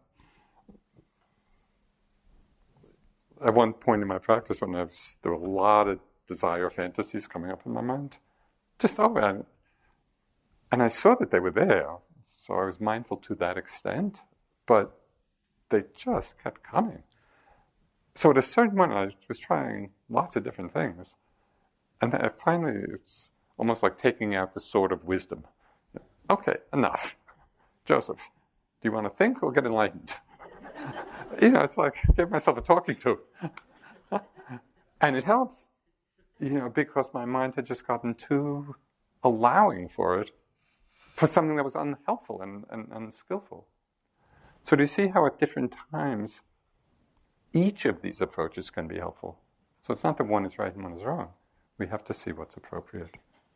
at one point in my practice, when there were a lot of desire fantasies coming up in my mind, and I saw that they were there, so I was mindful to that extent, but they just kept coming. So at a certain point, I was trying lots of different things, and then finally, it's almost like taking out the sword of wisdom. Okay, enough. Joseph, do you want to think or get enlightened? It's like I gave myself a talking to. And it helps, because my mind had just gotten too allowing for something that was unhelpful and unskillful. So do you see how at different times, each of these approaches can be helpful? So it's not that one is right and one is wrong. We have to see what's appropriate.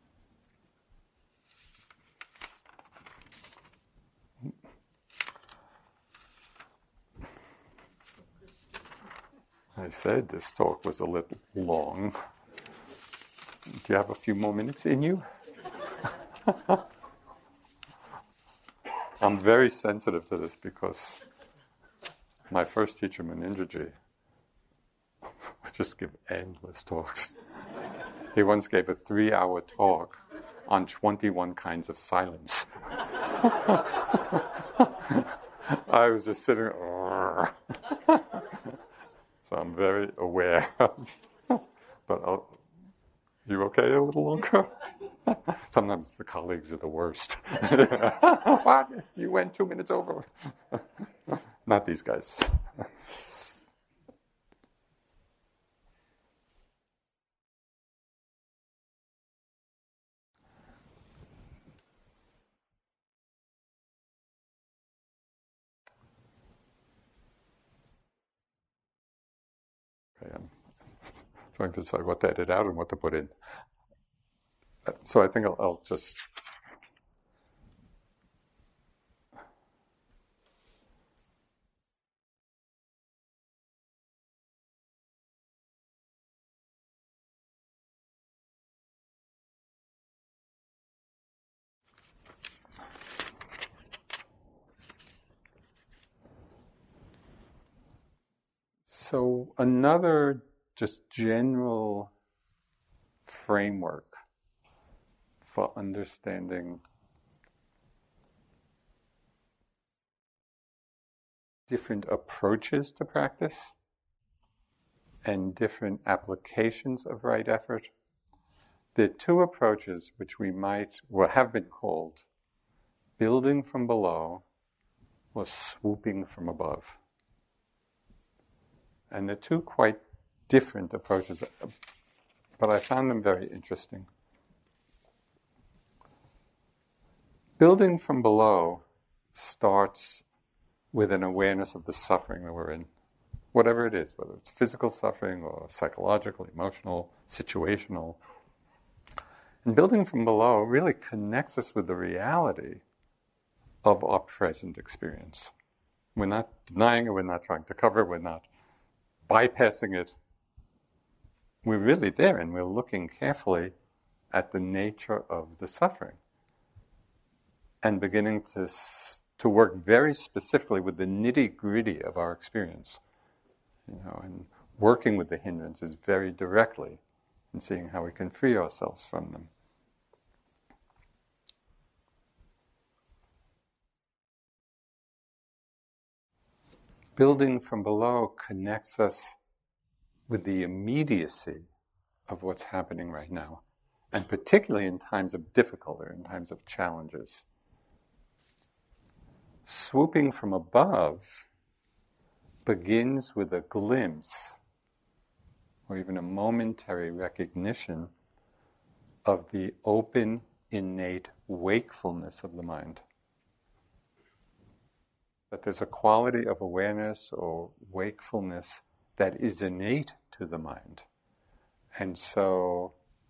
I said this talk was a little long. Do you have a few more minutes in you? I'm very sensitive to this because my first teacher, Munindraji, would just give endless talks. He once gave a 3-hour talk on 21 kinds of silence. I was just sitting, so I'm very aware of, but you okay a little longer? Sometimes the colleagues are the worst. What? You went 2 minutes over. Not these guys. Okay, I'm trying to decide what to edit out and what to put in. So I think I'll just... So another just general framework for understanding different approaches to practice and different applications of right effort. There are two approaches which we have been called building from below or swooping from above. And they're two quite different approaches, but I found them very interesting. Building from below starts with an awareness of the suffering that we're in, whatever it is, whether it's physical suffering or psychological, emotional, situational. And building from below really connects us with the reality of our present experience. We're not denying it, we're not trying to cover it, we're not bypassing it. We're really there, and we're looking carefully at the nature of the suffering and beginning to to work very specifically with the nitty-gritty of our experience, and working with the hindrances very directly and seeing how we can free ourselves from them. Building from below connects us with the immediacy of what's happening right now, and particularly in times of difficulty, in times of challenges. Swooping from above begins with a glimpse, or even a momentary recognition, of the open, innate wakefulness of the mind. That there's a quality of awareness or wakefulness that is innate to the mind. And so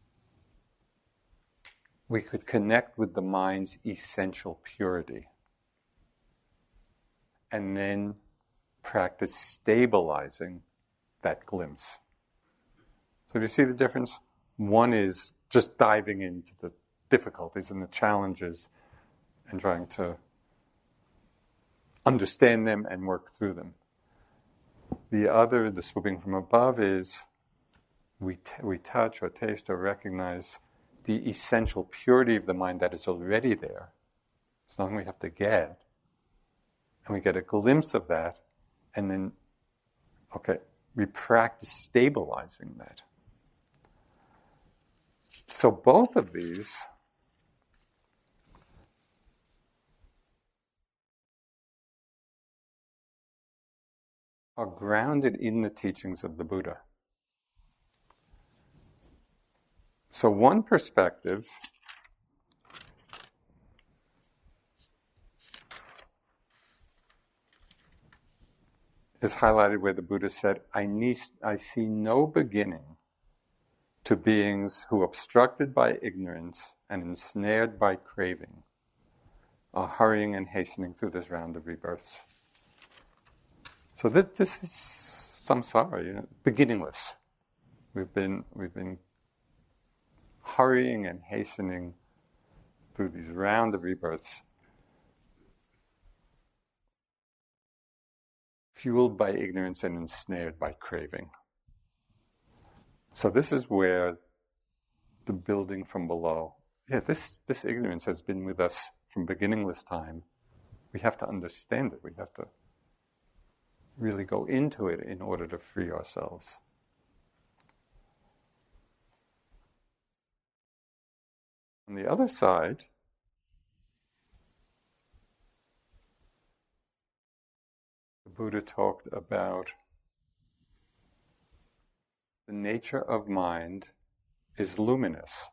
we could connect with the mind's essential purity and then practice stabilizing that glimpse. So do you see the difference? One is just diving into the difficulties and the challenges and trying to understand them and work through them. The other, the swooping from above, is we touch or taste or recognize the essential purity of the mind that is already there. It's nothing we have to get. And we get a glimpse of that, and then, we practice stabilizing that. So both of these are grounded in the teachings of the Buddha. So one perspective is highlighted where the Buddha said, I see no beginning to beings who, obstructed by ignorance and ensnared by craving, are hurrying and hastening through this round of rebirths. So this is samsara, beginningless. We've been hurrying and hastening through these round of rebirths, fueled by ignorance and ensnared by craving. So this is where the building from below, this ignorance has been with us from beginningless time. We have to understand it. We have to really go into it in order to free ourselves. On the other side, the Buddha talked about the nature of mind is luminous.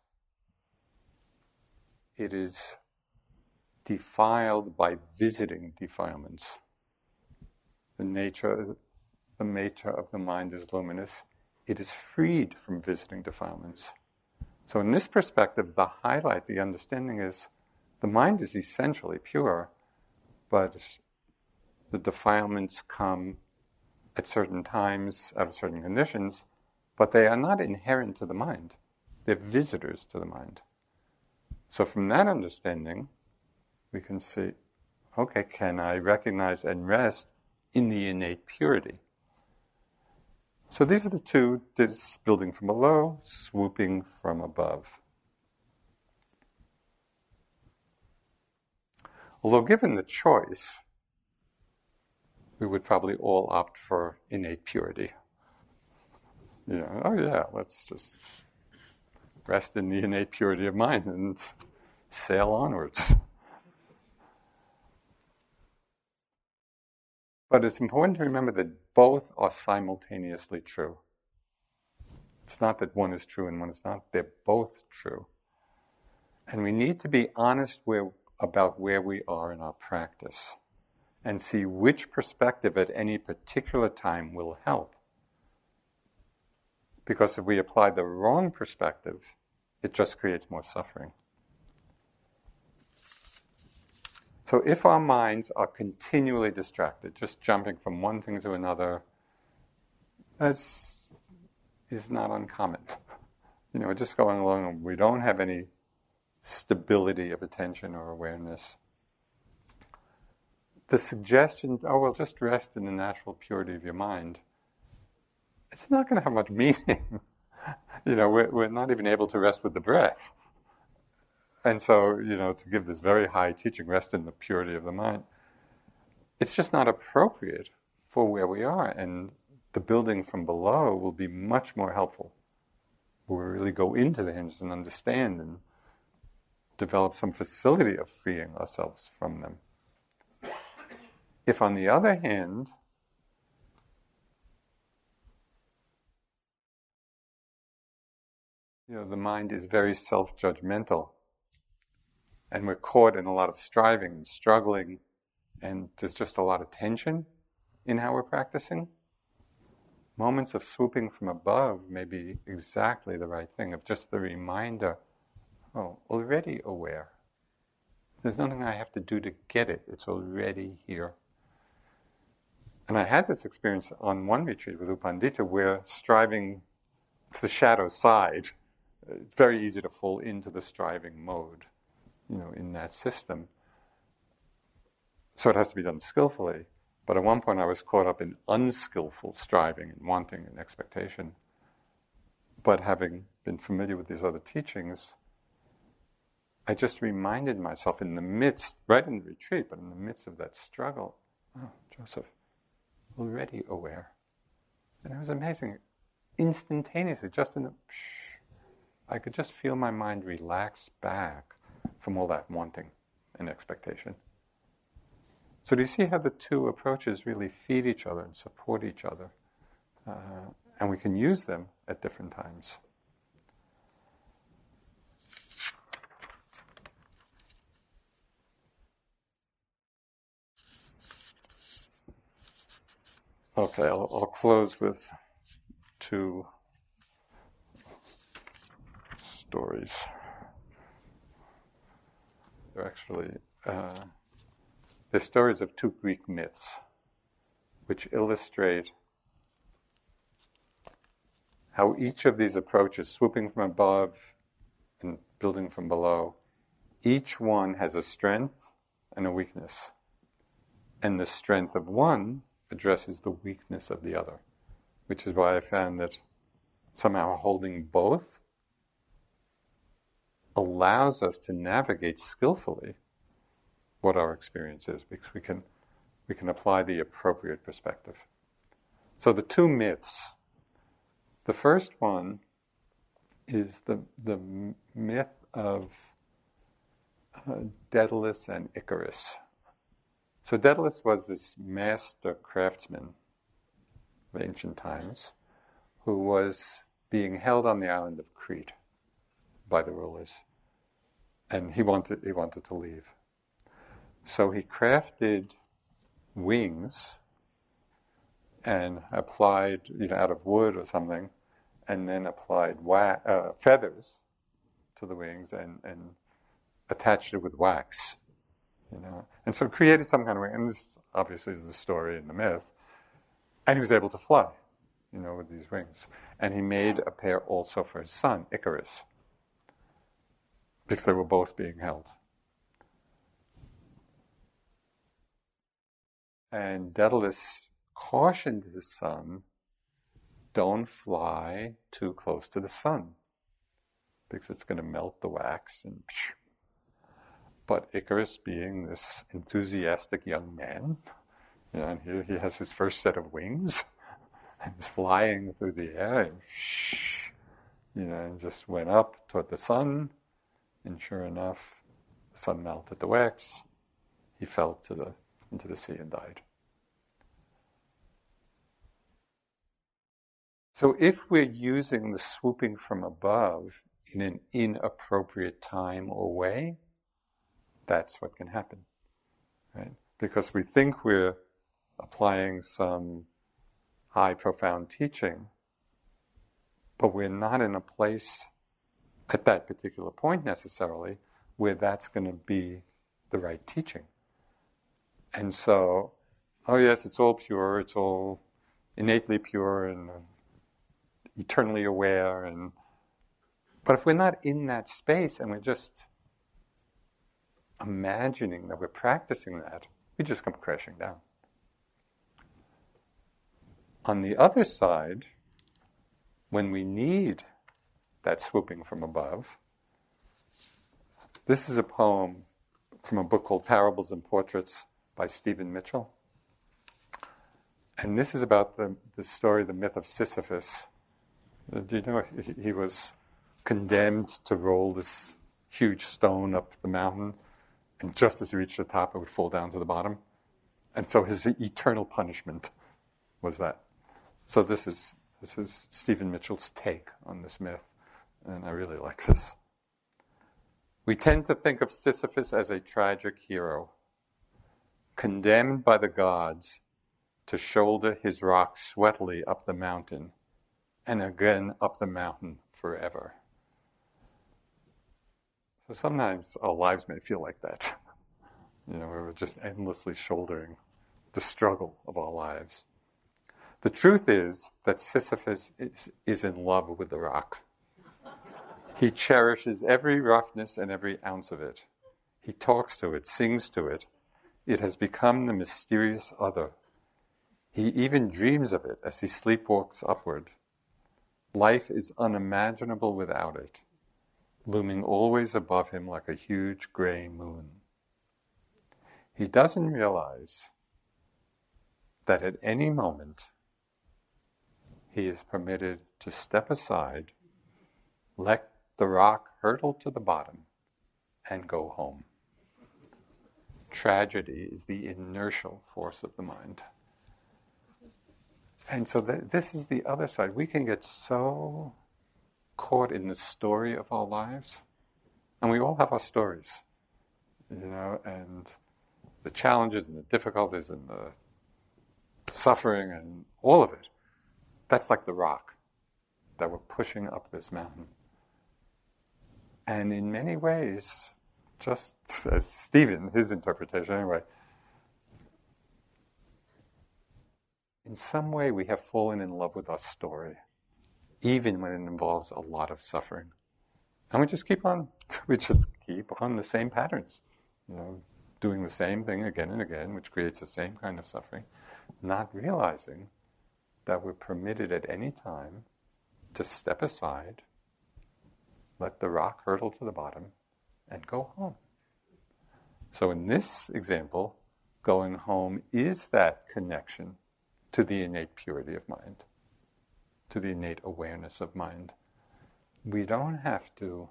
It is defiled by visiting defilements. The nature of the mind is luminous. It is freed from visiting defilements. So in this perspective, the highlight, the understanding is the mind is essentially pure, but the defilements come at certain times, out of certain conditions, but they are not inherent to the mind. They're visitors to the mind. So from that understanding, we can see, can I recognize and rest in the innate purity? So these are the two, this building from below, swooping from above. Although given the choice, we would probably all opt for innate purity. Let's just rest in the innate purity of mind and sail onwards. But it's important to remember that both are simultaneously true. It's not that one is true and one is not. They're both true. And we need to be honest about where we are in our practice and see which perspective at any particular time will help. Because if we apply the wrong perspective, it just creates more suffering. So if our minds are continually distracted, just jumping from one thing to another, that is not uncommon. Just going along and we don't have any stability of attention or awareness. the suggestion, oh, well, just rest in the natural purity of your mind, it's not going to have much meaning. We're not even able to rest with the breath. And so, to give this very high teaching, rest in the purity of the mind, it's just not appropriate for where we are. And the building from below will be much more helpful. We'll really go into the hindrances and understand and develop some facility of freeing ourselves from them. If, on the other hand, the mind is very self-judgmental, and we're caught in a lot of striving and struggling, and there's just a lot of tension in how we're practicing, moments of swooping from above may be exactly the right thing, of just the reminder, already aware. There's nothing I have to do to get it. It's already here. And I had this experience on one retreat with U Pandita where striving, it's the shadow side. It's very easy to fall into the striving mode, in that system. So it has to be done skillfully. But at one point I was caught up in unskillful striving and wanting and expectation. But having been familiar with these other teachings, I just reminded myself in the midst, right in the retreat, but in the midst of that struggle, Joseph, already aware. And it was amazing. Instantaneously, just in the I could just feel my mind relax back from all that wanting and expectation. So do you see how the two approaches really feed each other and support each other? And we can use them at different times. Okay, I'll close with two stories. They're actually they're stories of two Greek myths, which illustrate how each of these approaches, swooping from above and building from below, each one has a strength and a weakness. And the strength of one addresses the weakness of the other, which is why I found that somehow holding both allows us to navigate skillfully what our experience is, because we can apply the appropriate perspective. So the two myths. The first one is the myth of Daedalus and Icarus. So Daedalus was this master craftsman of ancient times who was being held on the island of Crete by the rulers, and he wanted to leave. So he crafted wings and applied, out of wood or something, and then applied feathers to the wings and attached it with wax, And so created some kind of wing, and this obviously is the story in the myth. And he was able to fly, with these wings. And he made a pair also for his son, Icarus, because they were both being held. And Daedalus cautioned his son, don't fly too close to the sun, because it's going to melt the wax. But Icarus, being this enthusiastic young man, and here he has his first set of wings, and he's flying through the air, and just went up toward the sun, and sure enough, the sun melted the wax. He fell into the sea and died. So if we're using the swooping from above in an inappropriate time or way, that's what can happen, right? Because we think we're applying some high, profound teaching, but we're not in a place at that particular point necessarily where that's going to be the right teaching. And so, yes, it's all pure, it's all innately pure and eternally aware, but if we're not in that space and we're just imagining that we're practicing that, we just come crashing down. On the other side, when we need that swooping from above, this is a poem from a book called Parables and Portraits by Stephen Mitchell. And this is about the story, the myth of Sisyphus. Do you know he was condemned to roll this huge stone up the mountain, and just as he reached the top, it would fall down to the bottom. And so his eternal punishment was that. So this is Stephen Mitchell's take on this myth, and I really like this. We tend to think of Sisyphus as a tragic hero, condemned by the gods to shoulder his rock sweatily up the mountain, and again up the mountain forever. So sometimes our lives may feel like that. We're just endlessly shouldering the struggle of our lives. The truth is that Sisyphus is in love with the rock. He cherishes every roughness and every ounce of it. He talks to it, sings to it. It has become the mysterious other. He even dreams of it as he sleepwalks upward. Life is unimaginable without it, looming always above him like a huge gray moon. He doesn't realize that at any moment he is permitted to step aside, let the rock hurtle to the bottom, and go home. Tragedy is the inertial force of the mind. And so this is the other side. We can get so caught in the story of our lives, and we all have our stories, and the challenges and the difficulties and the suffering and all of it. That's like the rock that we're pushing up this mountain. And in many ways, just as Stephen, his interpretation anyway, in some way we have fallen in love with our story, even when it involves a lot of suffering. And we just keep on the same patterns, doing the same thing again and again, which creates the same kind of suffering, not realizing that we're permitted at any time to step aside, let the rock hurtle to the bottom, and go home. So in this example, going home is that connection to the innate purity of mind, to the innate awareness of mind. We don't have to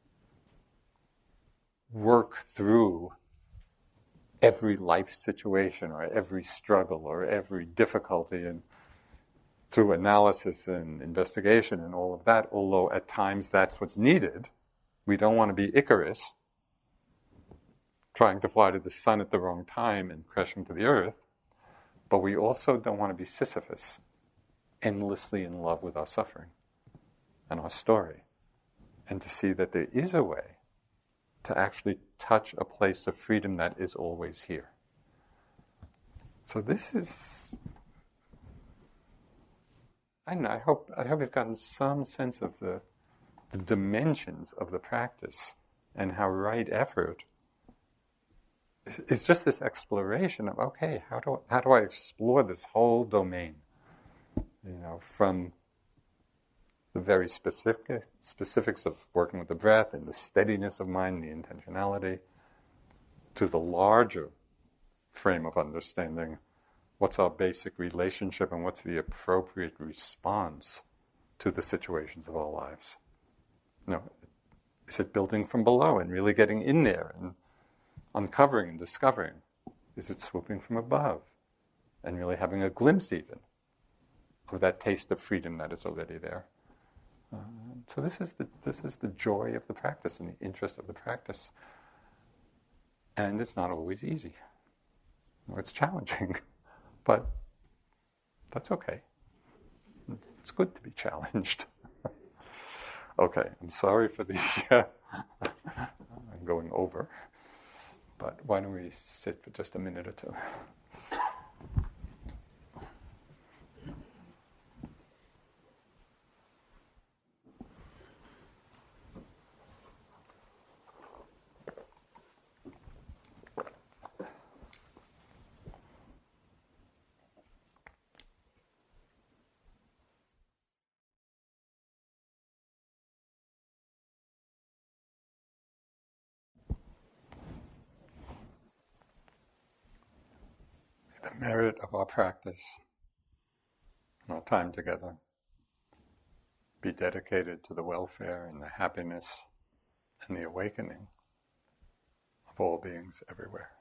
work through every life situation or every struggle or every difficulty and through analysis and investigation and all of that, although at times that's what's needed. We don't want to be Icarus, trying to fly to the sun at the wrong time and crashing to the earth, but we also don't want to be Sisyphus, endlessly in love with our suffering and our story, and to see that there is a way to actually touch a place of freedom that is always here. So this is, I don't know, I hope you've gotten some sense of the dimensions of the practice and how right effort is just this exploration of, okay, how do I explore this whole domain? From the very specifics of working with the breath and the steadiness of mind, the intentionality, to the larger frame of understanding what's our basic relationship and what's the appropriate response to the situations of our lives. Is it building from below and really getting in there and uncovering and discovering? Is it swooping from above and really having a glimpse even of that taste of freedom that is already there? So this is the joy of the practice and the interest of the practice. And it's not always easy. It's challenging, but that's okay. It's good to be challenged. Okay, I'm sorry for the I'm going over, but why don't we sit for just a minute or two? the merit of our practice and our time together be dedicated to the welfare and the happiness and the awakening of all beings everywhere.